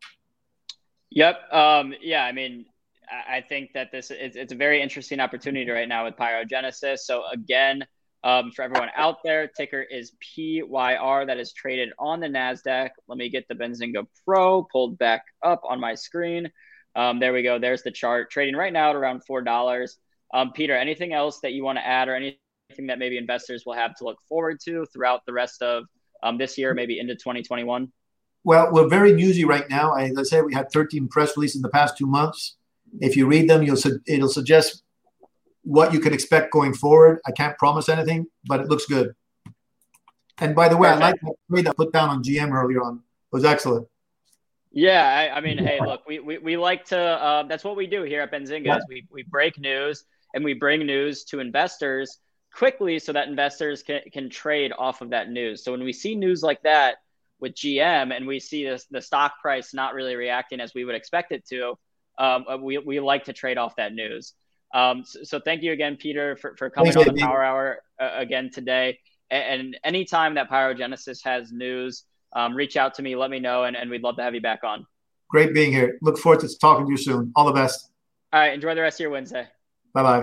Yep. Um, yeah. I mean, I think that this is it's a very interesting opportunity right now with PyroGenesis. So again, um, for everyone out there, ticker is P Y R. That is traded on the NASDAQ. Let me get the Benzinga Pro pulled back up on my screen. Um, there we go. There's the chart trading right now at around four dollars. Um, Peter, anything else that you want to add or anything that maybe investors will have to look forward to throughout the rest of um, this year, maybe into twenty twenty-one? Well, we're very newsy right now. As I said, we had thirteen press releases in the past two months. If you read them, you'll su- it'll suggest what you can expect going forward. I can't promise anything, but it looks good. And by the way, Perfect. I like the trade I put down on G M earlier on. It was excellent. Yeah, I, I mean, hey, look, we, we, we like to uh, – that's what we do here at Benzinga yeah. is we, we break news and we bring news to investors quickly so that investors can, can trade off of that news. So when we see news like that with G M and we see this, the stock price not really reacting as we would expect it to, Um, we we like to trade off that news. Um, so, so thank you again, Peter, for, for coming Thanks, on the Power Hour uh, again today. And, and anytime that PyroGenesis has news, um, reach out to me, let me know, and, and we'd love to have you back on. Great being here. Look forward to talking to you soon. All the best. All right. Enjoy the rest of your Wednesday. Bye-bye.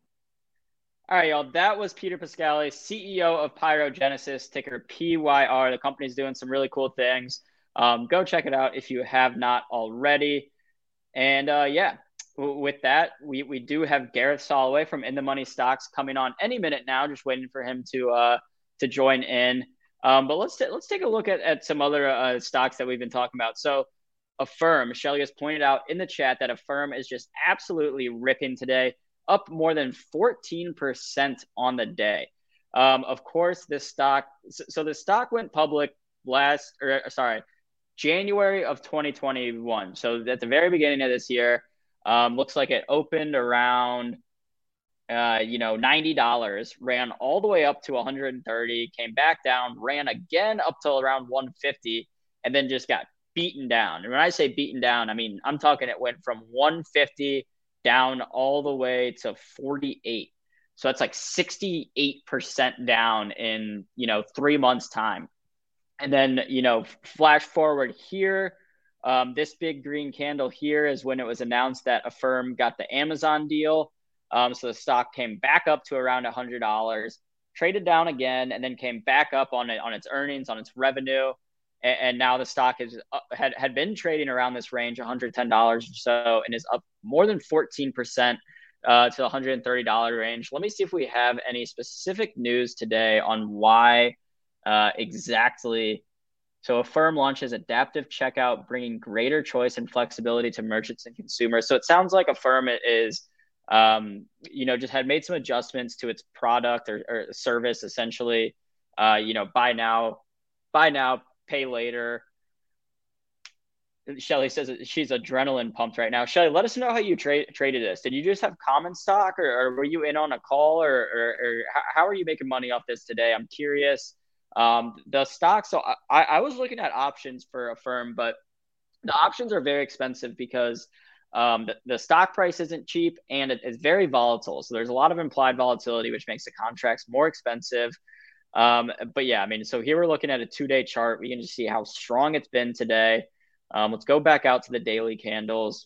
All right, y'all. That was Peter Pascali, C E O of PyroGenesis, ticker P Y R. The company's doing some really cool things. Um, go check it out if you have not already. And uh, yeah, w- with that, we, we do have Gareth Soloway from In the Money Stocks coming on any minute now, just waiting for him to uh, to join in. Um, but let's t- let's take a look at, at some other uh, stocks that we've been talking about. So Affirm, Shelly has pointed out in the chat that Affirm is just absolutely ripping today, up more than fourteen percent on the day. Um, of course, this stock, so, so the stock went public last, or sorry, January of twenty twenty-one. So at the very beginning of this year, um, looks like it opened around, uh, you know, ninety dollars, ran all the way up to one hundred thirty, came back down, ran again up till around one hundred fifty, and then just got beaten down. And when I say beaten down, I mean, I'm talking it went from one hundred fifty down all the way to forty-eight. So that's like sixty-eight percent down in, you know, three months time. And then, you know, flash forward here, um, this big green candle here is when it was announced that Affirm got the Amazon deal. Um, so the stock came back up to around one hundred dollars, traded down again, and then came back up on it, on its earnings, on its revenue. And, and now the stock is uh, had, had been trading around this range, one hundred ten dollars or so, and is up more than fourteen percent uh, to the one hundred thirty dollars range. Let me see if we have any specific news today on why uh, exactly. So Affirm launches adaptive checkout, bringing greater choice and flexibility to merchants and consumers. So it sounds like Affirm is, um, you know, just had made some adjustments to its product or, or service, essentially, uh, you know, buy now, buy now, pay later. Shelly says she's adrenaline pumped right now. Shelly, let us know how you tra- traded this. Did you just have common stock, or, or were you in on a call, or, or, or how are you making money off this today? I'm curious. Um, the stock. So I, I was looking at options for Affirm, but the options are very expensive because um, the, the stock price isn't cheap and it, it's very volatile. So there's a lot of implied volatility, which makes the contracts more expensive. Um, but yeah, I mean, so here we're looking at a two-day chart. We can just see how strong it's been today. Um, let's go back out to the daily candles.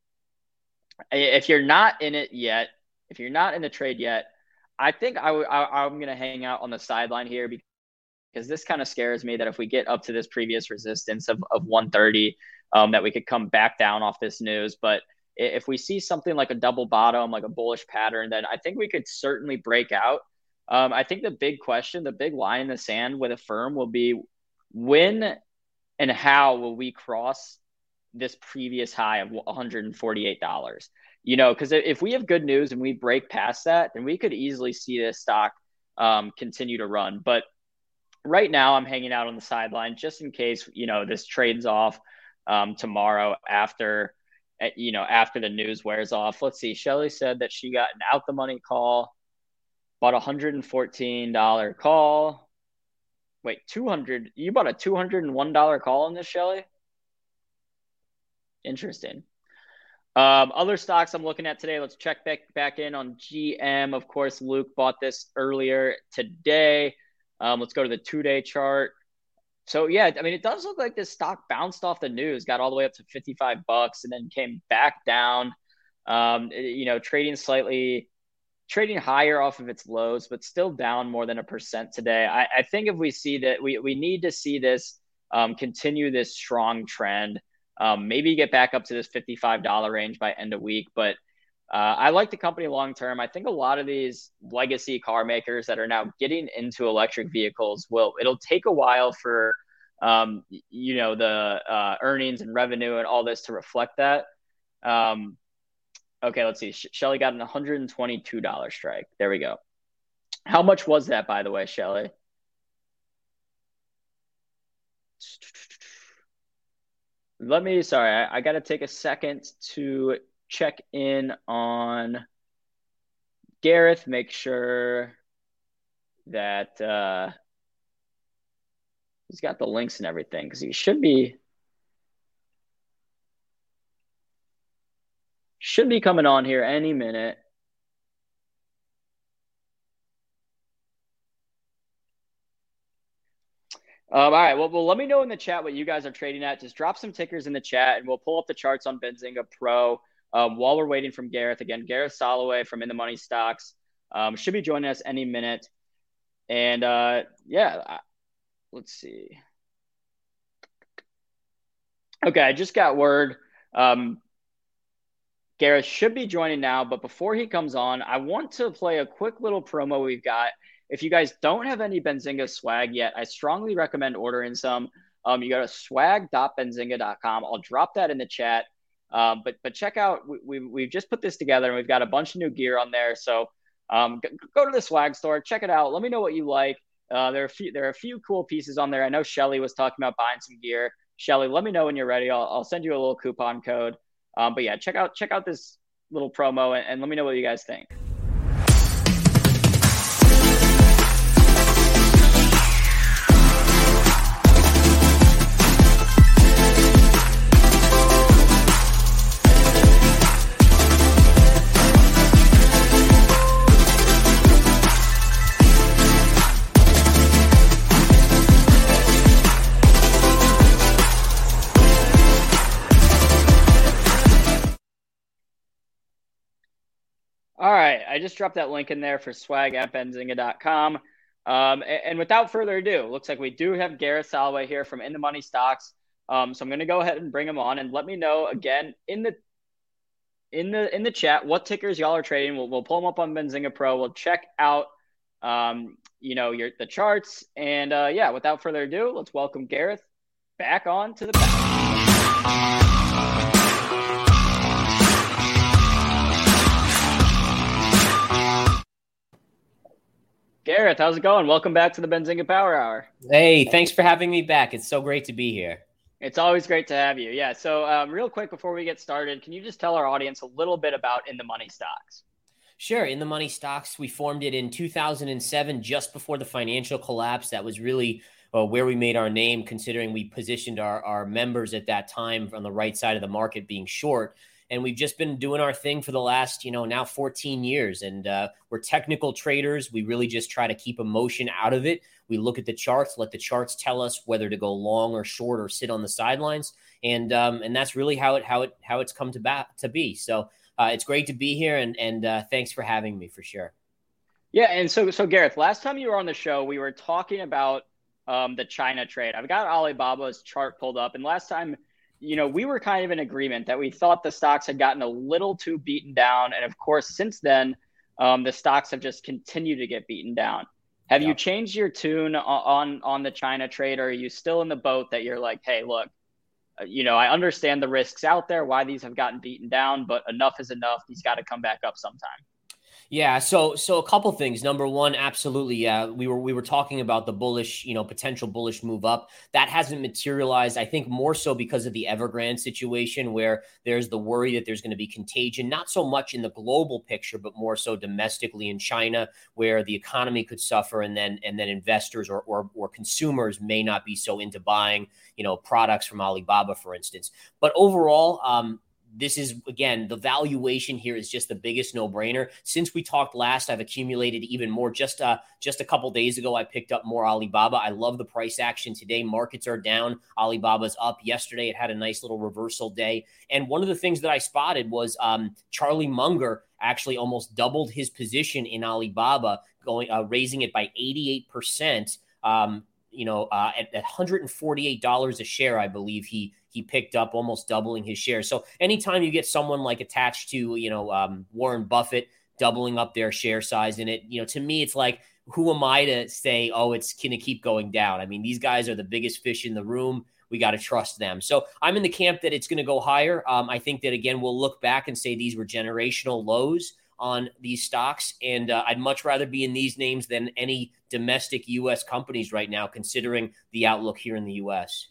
If you're not in it yet, if you're not in the trade yet, I think I w- I, I'm going to hang out on the sideline here because because this kind of scares me that if we get up to this previous resistance of, of one thirty, um, that we could come back down off this news. But if we see something like a double bottom, like a bullish pattern, then I think we could certainly break out. Um, I think the big question, the big line in the sand with Affirm will be when and how will we cross this previous high of one hundred forty-eight dollars? You know, because if we have good news and we break past that, then we could easily see this stock um, continue to run. But right now, I'm hanging out on the sideline just in case, you know, this trades off um, tomorrow after, you know, after the news wears off. Let's see. Shelly said that she got an out the money call, bought a one hundred fourteen dollars call. Wait, two hundred. You bought a two hundred one dollars call on this, Shelly? Interesting. Um, other stocks I'm looking at today. Let's check back back in on G M. Of course, Luke bought this earlier today. Um, let's go to the two-day chart. So, yeah, I mean, it does look like this stock bounced off the news, got all the way up to fifty-five bucks, and then came back down, um, you know, trading slightly, trading higher off of its lows, but still down more than a percent today. I, I think if we see that, we, we need to see this um, continue this strong trend, um, maybe get back up to this fifty-five dollars range by end of week, but Uh, I like the company long-term. I think a lot of these legacy car makers that are now getting into electric vehicles will, it'll take a while for, um, you know, the uh, earnings and revenue and all this to reflect that. Um, okay, let's see. Sh- Shelly got an one hundred twenty-two dollars strike. There we go. How much was that, by the way, Shelly? Let me, sorry, I, I got to take a second to check in on Gareth, make sure that uh, he's got the links and everything, because he should be should be coming on here any minute. Um, all right, well, well, let me know in the chat what you guys are trading at. Just drop some tickers in the chat, and we'll pull up the charts on Benzinga Pro. Um, while we're waiting from Gareth, again, Gareth Soloway from In the Money Stocks um, should be joining us any minute. And uh, yeah, let's see. Okay, I just got word. Um, Gareth should be joining now, but before he comes on, I want to play a quick little promo we've got. If you guys don't have any Benzinga swag yet, I strongly recommend ordering some. Um, you go to swag dot benzinga dot com. I'll drop that in the chat. Um, but but check out, we, we, we've just put this together and we've got a bunch of new gear on there. So um, go, go to the swag store, check it out. Let me know what you like. Uh, there are a few there are a few cool pieces on there. I know Shelly was talking about buying some gear. Shelly, let me know when you're ready. I'll, I'll send you a little coupon code. Um, but yeah, check out check out this little promo and, and let me know what you guys think. All right. I just dropped that link in there for swag at benzinga dot com. Um, and, and without further ado, looks like we do have Gareth Soloway here from In the Money Stocks. Um, so I'm going to go ahead and bring him on and let me know again in the in the in the chat what tickers y'all are trading. We'll we'll pull them up on Benzinga Pro. We'll check out um, you know, your the charts. And uh, yeah, without further ado, let's welcome Gareth back on to the back. Gareth, how's it going? Welcome back to the Benzinga Power Hour. Hey, thanks for having me back. It's so great to be here. It's always great to have you. Yeah. So um, real quick before we get started, can you just tell our audience a little bit about In the Money Stocks? Sure. In the Money Stocks, we formed it in two thousand seven, just before the financial collapse. That was really uh, where we made our name, considering we positioned our, our members at that time on the right side of the market being short. And we've just been doing our thing for the last, you know, now fourteen years. And uh, we're technical traders. We really just try to keep emotion out of it. We look at the charts, let the charts tell us whether to go long or short or sit on the sidelines. And um, and that's really how it how it how it's come to, ba- to be. So uh, it's great to be here. And, and uh, thanks for having me for sure. Yeah. And so, so Gareth, last time you were on the show, we were talking about um, the China trade. I've got Alibaba's chart pulled up. And last time, you know, we were kind of in agreement that we thought the stocks had gotten a little too beaten down. And of course, since then, um, the stocks have just continued to get beaten down. Have yep. you changed your tune on, on the China trade, or are you still in the boat that you're like, hey, look, uh, you know, I understand the risks out there, why these have gotten beaten down, but enough is enough. These got to come back up sometime. Yeah, so so a couple things. Number one, absolutely, yeah, we were we were talking about the bullish, you know, potential bullish move up. That hasn't materialized. I think more so because of the Evergrande situation, where there's the worry that there's going to be contagion, not so much in the global picture, but more so domestically in China, where the economy could suffer, and then and then investors or or, or consumers may not be so into buying, you know, products from Alibaba, for instance. But overall, um, this is, again, the valuation here is just the biggest no-brainer. Since we talked last, I've accumulated even more. Just uh, just a couple days ago, I picked up more Alibaba. I love the price action today. Markets are down. Alibaba's up. Yesterday, it had a nice little reversal day. And one of the things that I spotted was um, Charlie Munger actually almost doubled his position in Alibaba, going uh, raising it by eighty-eight percent. Um, you know, uh, at, at one hundred forty-eight dollars a share, I believe he he picked up, almost doubling his shares. So anytime you get someone like attached to, you know, um, Warren Buffett doubling up their share size in it, you know, to me, it's like, who am I to say, oh, it's going to keep going down? I mean, these guys are the biggest fish in the room. We got to trust them. So I'm in the camp that it's going to go higher. Um, I think that, again, we'll look back and say these were generational lows on these stocks. And uh, I'd much rather be in these names than any domestic U S companies right now, considering the outlook here in the U S.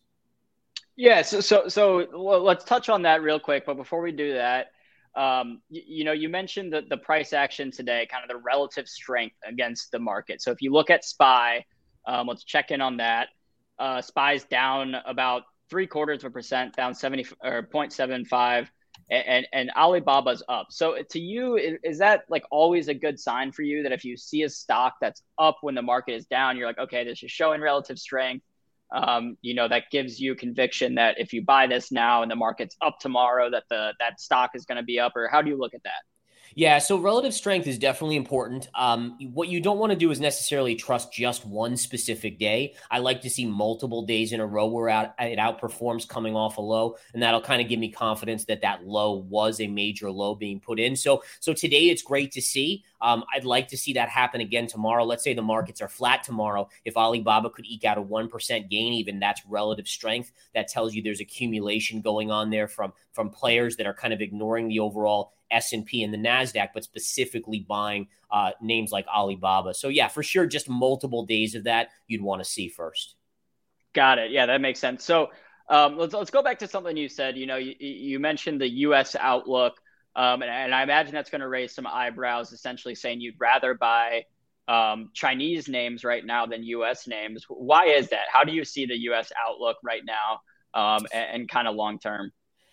Yeah, so so so well, let's touch on that real quick. But before we do that, um, you, you know, you mentioned the, the price action today, kind of the relative strength against the market. So if you look at S P Y, um, let's check in on that. Uh, S P Y's down about three quarters of a percent, down seventy or zero point seven five, and, and and Alibaba's up. So to you, is, is that like always a good sign for you that if you see a stock that's up when the market is down, you're like, okay, this is showing relative strength. Um, you know, that gives you conviction that if you buy this now and the market's up tomorrow, that the that stock is going to be up? Or how do you look at that? Yeah, so relative strength is definitely important. Um, what you don't want to do is necessarily trust just one specific day. I like to see multiple days in a row where out, it outperforms coming off a low, and that'll kind of give me confidence that that low was a major low being put in. So, so today it's great to see. Um, I'd like to see that happen again tomorrow. Let's say the markets are flat tomorrow. If Alibaba could eke out a one percent gain, even that's relative strength. That tells you there's accumulation going on there from, from players that are kind of ignoring the overall S and P and the NASDAQ, but specifically buying uh, names like Alibaba. So yeah, for sure, just multiple days of that you'd want to see first. Got it. Yeah, that makes sense. So um, let's let's go back to something you said. You know, you, you mentioned the U S outlook, um, and, and I imagine that's going to raise some eyebrows, essentially saying you'd rather buy um, Chinese names right now than U S names. Why is that? How do you see the U S outlook right now um, and, and kind of long term?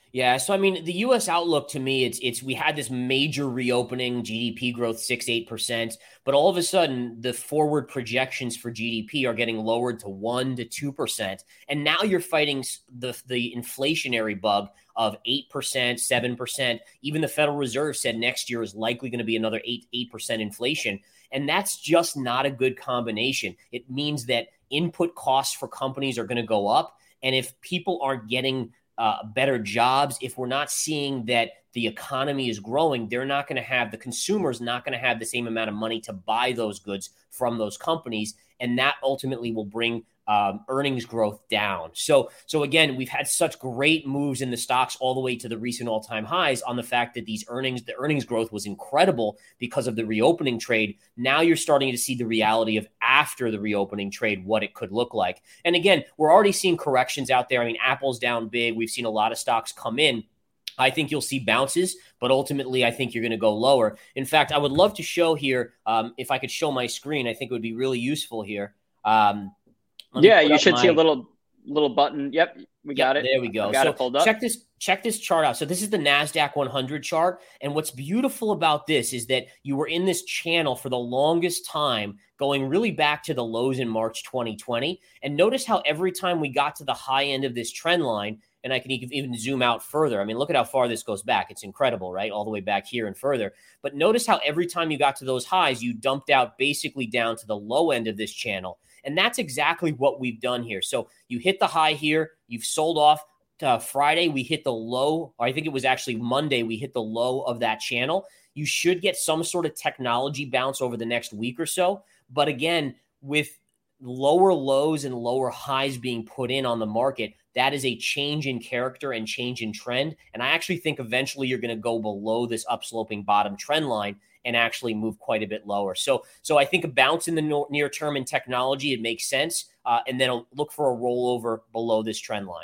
Yeah, so I mean, the U S outlook to me, it's it's we had this major reopening, G D P growth six, eight percent, but all of a sudden the forward projections for G D P are getting lowered to one to two percent. And now you're fighting the the inflationary bug of eight percent, seven percent. Even the Federal Reserve said next year is likely going to be another eight, eight percent inflation. And that's just not a good combination. It means that input costs for companies are going to go up. And if people aren't getting Uh, better jobs, if we're not seeing that the economy is growing, they're not going to have, the consumer's not going to have the same amount of money to buy those goods from those companies. And that ultimately will bring um, earnings growth down. So, so again, we've had such great moves in the stocks all the way to the recent all-time highs on the fact that these earnings, the earnings growth was incredible because of the reopening trade. Now you're starting to see the reality of after the reopening trade, what it could look like. And again, we're already seeing corrections out there. I mean, Apple's down big. We've seen a lot of stocks come in. I think you'll see bounces, but ultimately I think you're going to go lower. In fact, I would love to show here, um, if I could show my screen, I think it would be really useful here. Um, yeah, you should my... see a little little button. Yep, we got yep, it. There we go. I've got so it pulled up. Check this, check this chart out. So this is the NASDAQ one hundred chart. And what's beautiful about this is that you were in this channel for the longest time, going really back to the lows in March twenty twenty. And notice how every time we got to the high end of this trend line, and I can even zoom out further. I mean, look at how far this goes back. It's incredible, right? All the way back here and further. But notice how every time you got to those highs, you dumped out basically down to the low end of this channel. And that's exactly what we've done here. So you hit the high here, you've sold off. Uh, Friday, we hit the low, or I think it was actually Monday, we hit the low of that channel. You should get some sort of technology bounce over the next week or so. But again, with lower lows and lower highs being put in on the market, that is a change in character and change in trend. And I actually think eventually you're going to go below this upsloping bottom trend line and actually move quite a bit lower. So, so I think a bounce in the no, near term in technology, it makes sense. Uh, and then I'll look for a rollover below this trend line.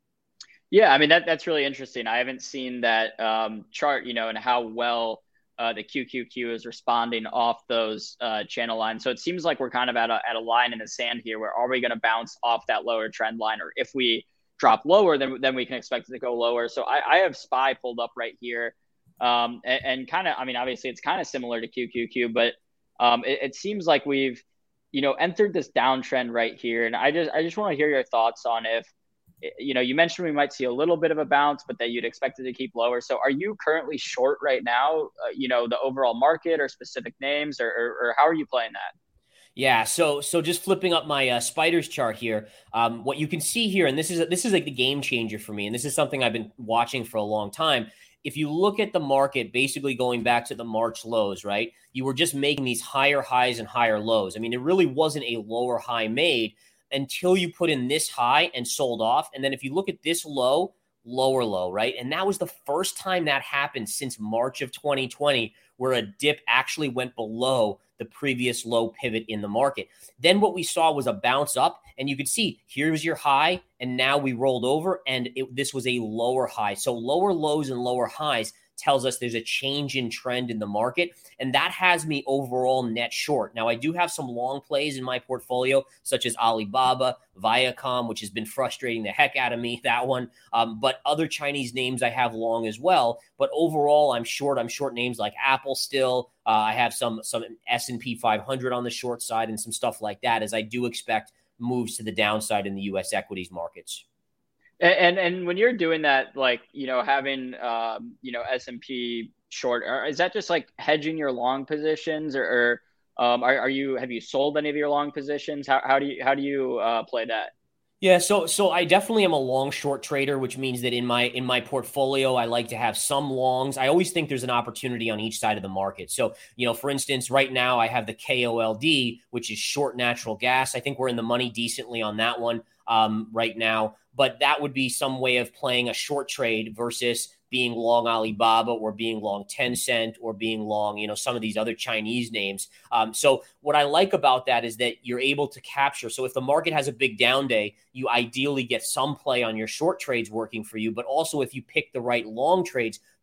Yeah, I mean, that that's really interesting. I haven't seen that um, chart, you know, and how well uh, the Q Q Q is responding off those uh, channel lines. So it seems like we're kind of at a, at a line in the sand here where are we going to bounce off that lower trend line? Or if we drop lower, then, then we can expect it to go lower. So I, I have S P Y pulled up right here. Um, and, and kind of, I mean, obviously it's kind of similar to Q Q Q, but um, it, it seems like we've, you know, entered this downtrend right here. And I just, I just want to hear your thoughts on if, you know, you mentioned we might see a little bit of a bounce, but that you'd expect it to keep lower. So are you currently short right now, uh, you know, the overall market or specific names, or, or, or how are you playing that? Yeah, so so just flipping up my uh, spiders chart here, um, what you can see here, and this is this is like the game changer for me, and this is something I've been watching for a long time. If you look at the market, basically going back to the March lows, right, you were just making these higher highs and higher lows. I mean, it really wasn't a lower high made until you put in this high and sold off. And then if you look at this low, lower low, right? And that was the first time that happened since March of twenty twenty, where a dip actually went below the previous low pivot in the market. Then what we saw was a bounce up, and you could see here's your high, and now we rolled over, and it, this was a lower high. So lower lows and lower highs tells us there's a change in trend in the market, and that has me overall net short. Now, I do have some long plays in my portfolio, such as Alibaba, Viacom, which has been frustrating the heck out of me, that one, um, but other Chinese names I have long as well. But overall, I'm short. I'm short names like Apple still. Uh, I have some some S and P five hundred on the short side and some stuff like that, as I do expect moves to the downside in the U S equities markets. And, and and when you're doing that, like, you know, having, um, you know, S and P short, or is that just like hedging your long positions, or, or um, are, are you, have you sold any of your long positions? How, how do you, how do you uh, play that? Yeah, so so I definitely am a long short trader, which means that in my in my portfolio, I like to have some longs. I always think there's an opportunity on each side of the market. So, you know, for instance, right now I have the K O L D, which is short natural gas. I think we're in the money decently on that one um, right now. But that would be some way of playing a short trade versus being long Alibaba or being long Tencent or being long, you know, some of these other Chinese names. Um, so what I like about that is that you're able to capture. So if the market has a big down day, you ideally get some play on your short trades working for you. But also if you pick the right long trades,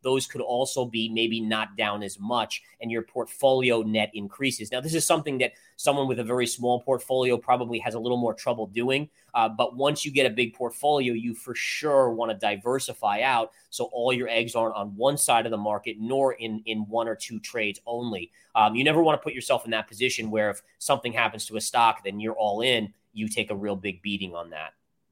those could also be maybe not down as much, and your portfolio net increases. Now, this is something that someone with a very small portfolio probably has a little more trouble doing. Uh, but once you get a big portfolio, you for sure want to diversify out so all your eggs aren't on one side of the market, nor in, in one or two trades only. Um, you never want to put yourself in that position where if something happens to a stock, then you're all in. You take a real big beating on that.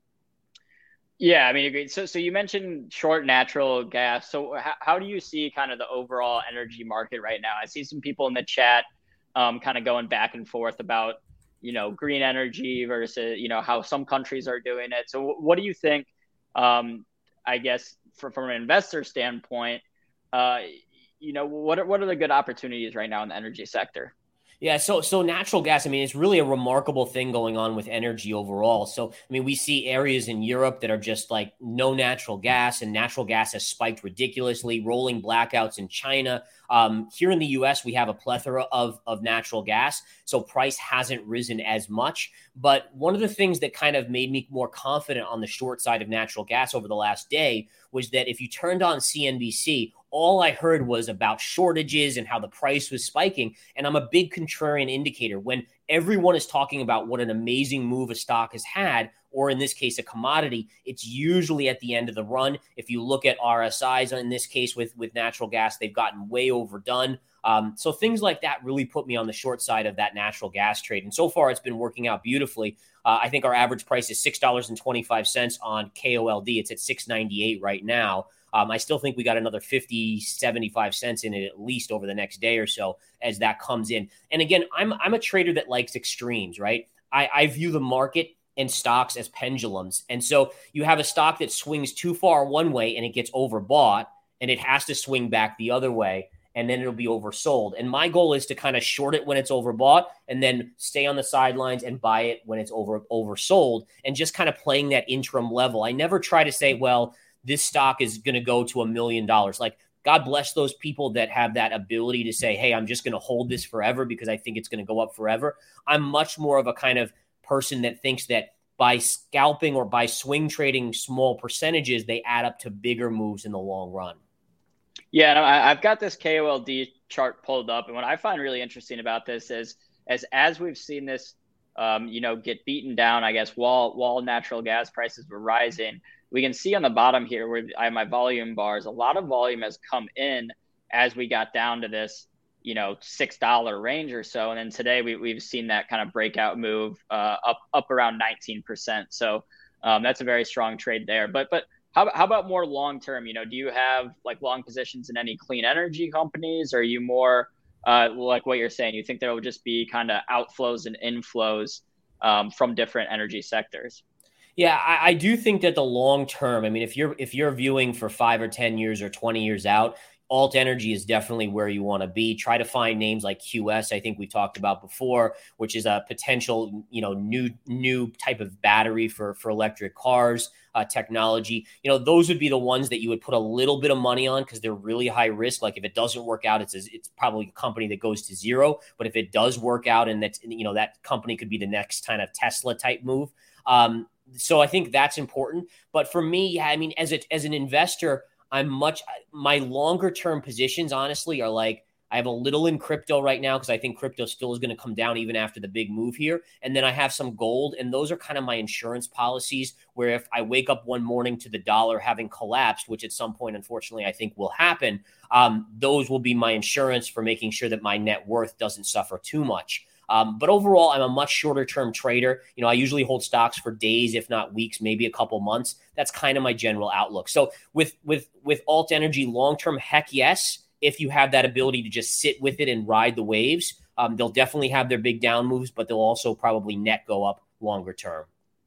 Yeah, I mean, agreed. So, so you mentioned short natural gas. So how, how do you see kind of the overall energy market right now? I see some people in the chat um, kind of going back and forth about, you know, green energy versus, you know, how some countries are doing it. So what do you think, um, I guess, for, from an investor standpoint, uh, you know, what are, what are the good opportunities right now in the energy sector? Yeah, so so natural gas, I mean, it's really a remarkable thing going on with energy overall. So, I mean, we see areas in Europe that are just like no natural gas, and natural gas has spiked ridiculously, rolling blackouts in China. Um, here in the U S, we have a plethora of, of natural gas, so price hasn't risen as much. But one of the things that kind of made me more confident on the short side of natural gas over the last day was that if you turned on C N B C, all I heard was about shortages and how the price was spiking. And I'm a big contrarian indicator. When everyone is talking about what an amazing move a stock has had, or in this case, a commodity, it's usually at the end of the run. If you look at R S Is, in this case with, with natural gas, they've gotten way overdone. Um, so things like that really put me on the short side of that natural gas trade. And so far, it's been working out beautifully. Uh, I think our average price is six dollars and twenty-five cents on K O L D. It's at six ninety-eight right now. Um, I still think we got another fifty, seventy-five cents in it at least over the next day or so as that comes in. And again, I'm I'm a trader that likes extremes, right? I, I view the market and stocks as pendulums. And so you have a stock that swings too far one way and it gets overbought, and it has to swing back the other way, and then it'll be oversold. And my goal is to kind of short it when it's overbought and then stay on the sidelines and buy it when it's over oversold, and just kind of playing that interim level. I never try to say, well, this stock is going to go to a million dollars. Like, God bless those people that have that ability to say, hey, I'm just going to hold this forever because I think it's going to go up forever. I'm much more of a kind of person that thinks that by scalping or by swing trading small percentages, they add up to bigger moves in the long run. Yeah, no, I, I've got this K O L D chart pulled up. And what I find really interesting about this is as, as we've seen this, um, you know, get beaten down, I guess, while, while natural gas prices were rising, we can see on the bottom here where I have my volume bars, a lot of volume has come in as we got down to this, you know, six dollar range or so. And then today we, we've seen that kind of breakout move uh, up up around nineteen percent. So um, that's a very strong trade there. But but how, how about more long term? You know, do you have like long positions in any clean energy companies? Or are you more uh, like what you're saying? You think there will just be kind of outflows and inflows um, from different energy sectors? Yeah, I, I do think that the long term, I mean, if you're if you're viewing for five or ten years or twenty years out, alt energy is definitely where you want to be. Try to find names like Q S, I think we talked about before, which is a potential, you know, new new type of battery for, for electric cars, uh, technology. You know, those would be the ones that you would put a little bit of money on because they're really high risk. Like if it doesn't work out, it's a, it's probably a company that goes to zero. But if it does work out, and that's, you know, that company could be the next kind of Tesla type move. Um, so I think that's important. But for me, yeah, I mean, as a, as an investor, I'm much, my longer term positions, honestly, are like, I have a little in crypto right now because I think crypto still is going to come down even after the big move here. And then I have some gold, and those are kind of my insurance policies where if I wake up one morning to the dollar having collapsed, which at some point, unfortunately, I think will happen, um, those will be my insurance for making sure that my net worth doesn't suffer too much. Um, but overall, I'm a much shorter term trader. You know, I usually hold stocks for days, if not weeks, maybe a couple months. That's kind of my general outlook. So with with with alt energy long term, heck yes. If you have that ability to just sit with it and ride the waves, um, they'll definitely have their big down moves, but they'll also probably net go up longer term.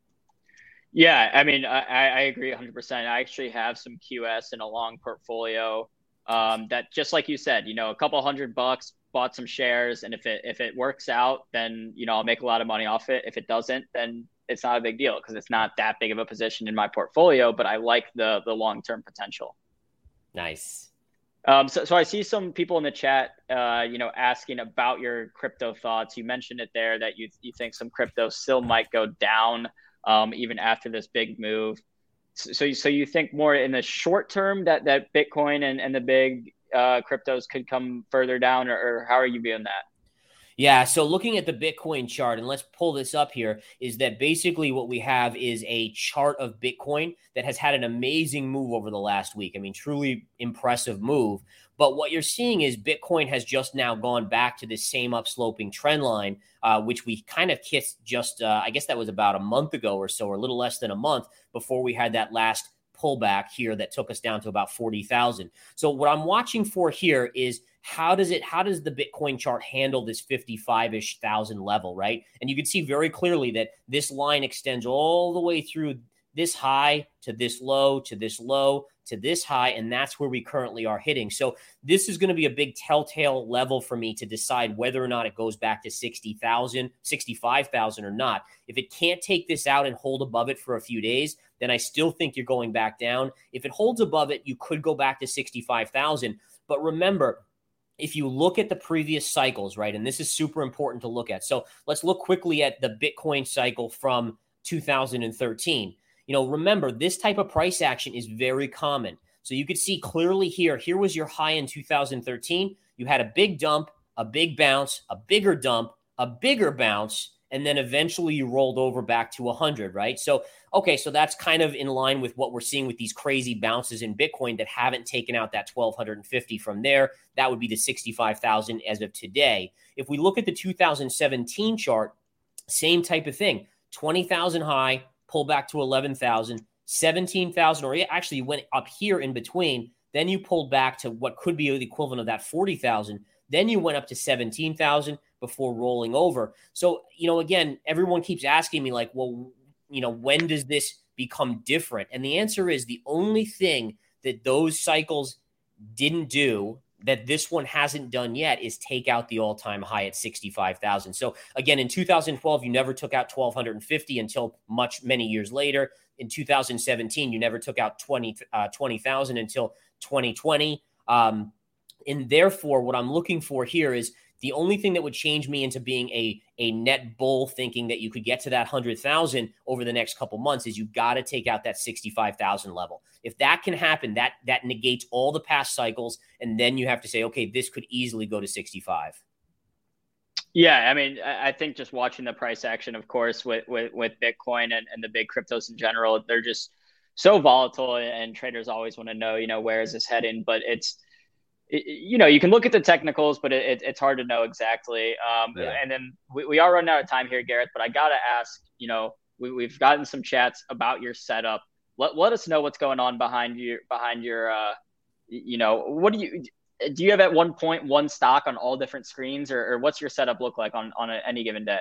Yeah, I mean, I, I agree one hundred percent. I actually have some Q S in a long portfolio um, that, just like you said, you know, a couple hundred bucks, bought some shares, and if it if it works out, then, you know, I'll make a lot of money off it. If it doesn't, then it's not a big deal because it's not that big of a position in my portfolio, but I like the the long-term potential. Nice. Um, so, so I see some people in the chat, uh, you know, asking about your crypto thoughts. You mentioned it there that you you think some crypto still might go down um, even after this big move. so, so you think more in the short term that, that Bitcoin and, and the big uh, cryptos could come further down, or, or how are you viewing that? Yeah, so looking at the Bitcoin chart, and let's pull this up here, is that basically what we have is a chart of Bitcoin that has had an amazing move over the last week. I mean, truly impressive move. But what you're seeing is Bitcoin has just now gone back to this same upsloping trend line, uh, which we kind of kissed just, uh, I guess that was about a month ago or so, or a little less than a month before we had that last pullback here that took us down to about forty thousand. So what I'm watching for here is how does it, how does the Bitcoin chart handle this fifty-five-ish thousand level, right? And you can see very clearly that this line extends all the way through this high to this low, to this low, to this high, and that's where we currently are hitting. So this is going to be a big telltale level for me to decide whether or not it goes back to sixty thousand, sixty-five thousand or not. If it can't take this out and hold above it for a few days, then I still think you're going back down. If it holds above it, you could go back to sixty-five thousand. But remember, if you look at the previous cycles, right, and this is super important to look at. So let's look quickly at the Bitcoin cycle from two thousand thirteen. You know, remember, this type of price action is very common. So you could see clearly here, here was your high in two thousand thirteen. You had a big dump, a big bounce, a bigger dump, a bigger bounce, and then eventually you rolled over back to one hundred, right? So, okay, so that's kind of in line with what we're seeing with these crazy bounces in Bitcoin that haven't taken out that twelve fifty from there. That would be the sixty-five thousand as of today. If we look at the two thousand seventeen chart, same type of thing, twenty thousand high, pull back to eleven thousand, seventeen thousand, or actually went up here in between. Then you pulled back to what could be the equivalent of that forty thousand. Then you went up to seventeen thousand before rolling over. So, you know, again, everyone keeps asking me like, well, you know, when does this become different? And the answer is the only thing that those cycles didn't do that this one hasn't done yet is take out the all-time high at sixty-five thousand. So again, in two thousand twelve, you never took out twelve fifty until much, many years later. In two thousand seventeen, you never took out twenty thousand until twenty twenty. Um, and therefore, what I'm looking for here is the only thing that would change me into being a, a net bull, thinking that you could get to that one hundred thousand over the next couple months, is you got to take out that sixty-five thousand level. If that can happen, that that negates all the past cycles, and then you have to say, okay, this could easily go to sixty-five. Yeah, I mean, I think just watching the price action, of course, with with, with Bitcoin and, and the big cryptos in general, they're just so volatile, and traders always want to know, you know, where is this heading? But it's, it, you know, you can look at the technicals, but it, it's hard to know exactly. Um, yeah. And then we, we are running out of time here, Gareth, but I got to ask, you know, we, we've gotten some chats about your setup. Let, let us know what's going on behind your, behind your, uh, you know, what do you, do you have at one point one stock on all different screens, or, or what's your setup look like on, on a, any given day?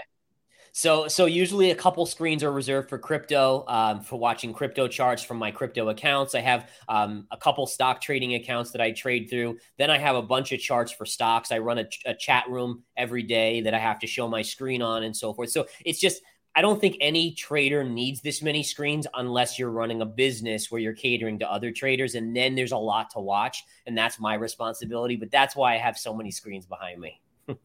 So, so usually a couple screens are reserved for crypto, um, for watching crypto charts from my crypto accounts. I have um, a couple stock trading accounts that I trade through. Then I have a bunch of charts for stocks. I run a, a chat room every day that I have to show my screen on and so forth. So it's just, I don't think any trader needs this many screens unless you're running a business where you're catering to other traders. And then there's a lot to watch, and that's my responsibility. But that's why I have so many screens behind me.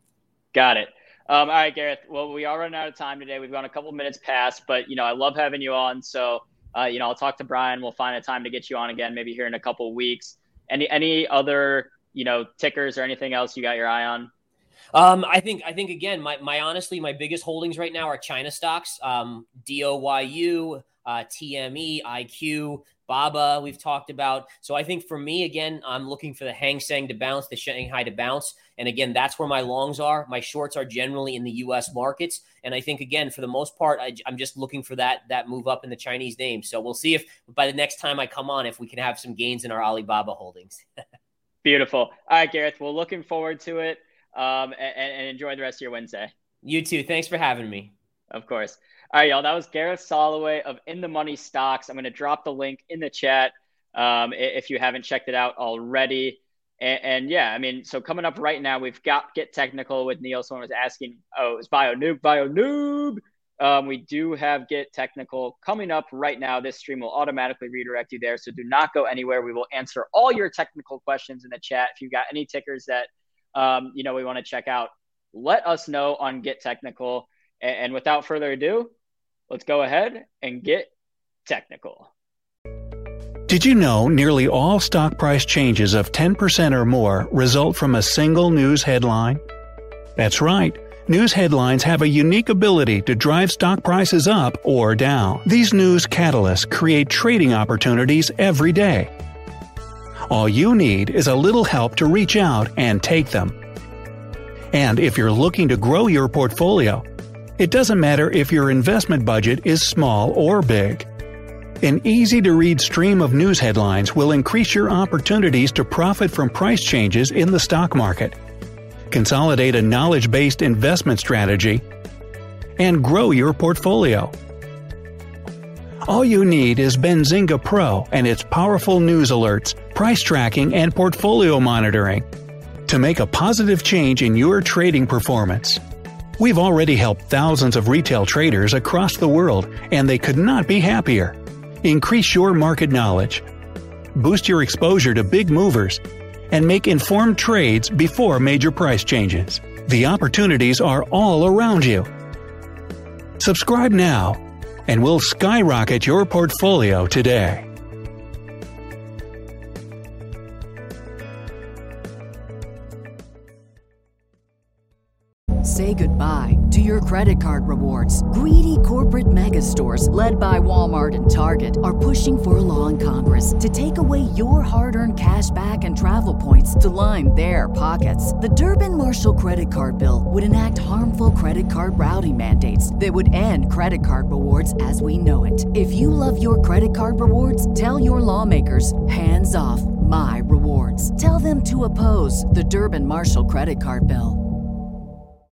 Got it. Um, all right, Gareth. Well, we are running out of time today. We've gone a couple minutes past, but, you know, I love having you on. So, uh, you know, I'll talk to Brian. We'll find a time to get you on again, maybe here in a couple of weeks. Any, any other, you know, tickers or anything else you got your eye on? Um, I think, I think again, my, my, honestly, my biggest holdings right now are China stocks, um, D O Y U, uh, T M E, I Q, B A B A, we've talked about. So I think for me, again, I'm looking for the Hang Seng to bounce, the Shanghai to bounce. And again, that's where my longs are. My shorts are generally in the U S markets. And I think, again, for the most part, I, I'm just looking for that, that move up in the Chinese name. So we'll see if by the next time I come on, if we can have some gains in our Alibaba holdings. Beautiful. All right, Gareth, well, looking forward to it. Um, and, and enjoy the rest of your Wednesday. You too. Thanks for having me. Of course. All right, y'all. That was Gareth Soloway of In the Money Stocks. I'm going to drop the link in the chat um, if you haven't checked it out already. And, and yeah, I mean, so coming up right now, we've got Get Technical with Neil. Someone was asking, oh, it's Bio Noob, Bio Noob. Um, we do have Get Technical coming up right now. This stream will automatically redirect you there. So do not go anywhere. We will answer all your technical questions in the chat. If you've got any tickers that, um, you know, we want to check out, let us know on Get Technical. And, and without further ado, let's go ahead and get technical. Did you know nearly all stock price changes of ten percent or more result from a single news headline? That's right. News headlines have a unique ability to drive stock prices up or down. These news catalysts create trading opportunities every day. All you need is a little help to reach out and take them. And if you're looking to grow your portfolio, it doesn't matter if your investment budget is small or big. An easy-to-read stream of news headlines will increase your opportunities to profit from price changes in the stock market, consolidate a knowledge-based investment strategy, and grow your portfolio. All you need is Benzinga Pro and its powerful news alerts, price tracking, and portfolio monitoring to make a positive change in your trading performance. We've already helped thousands of retail traders across the world, and they could not be happier. Increase your market knowledge, boost your exposure to big movers, and make informed trades before major price changes. The opportunities are all around you. Subscribe now, and we'll skyrocket your portfolio today. Say goodbye to your credit card rewards. Greedy corporate mega stores, led by Walmart and Target, are pushing for a law in Congress to take away your hard-earned cash back and travel points to line their pockets. The Durbin-Marshall credit card bill would enact harmful credit card routing mandates that would end credit card rewards as we know it. If you love your credit card rewards, tell your lawmakers, hands off my rewards. Tell them to oppose the Durbin-Marshall credit card bill.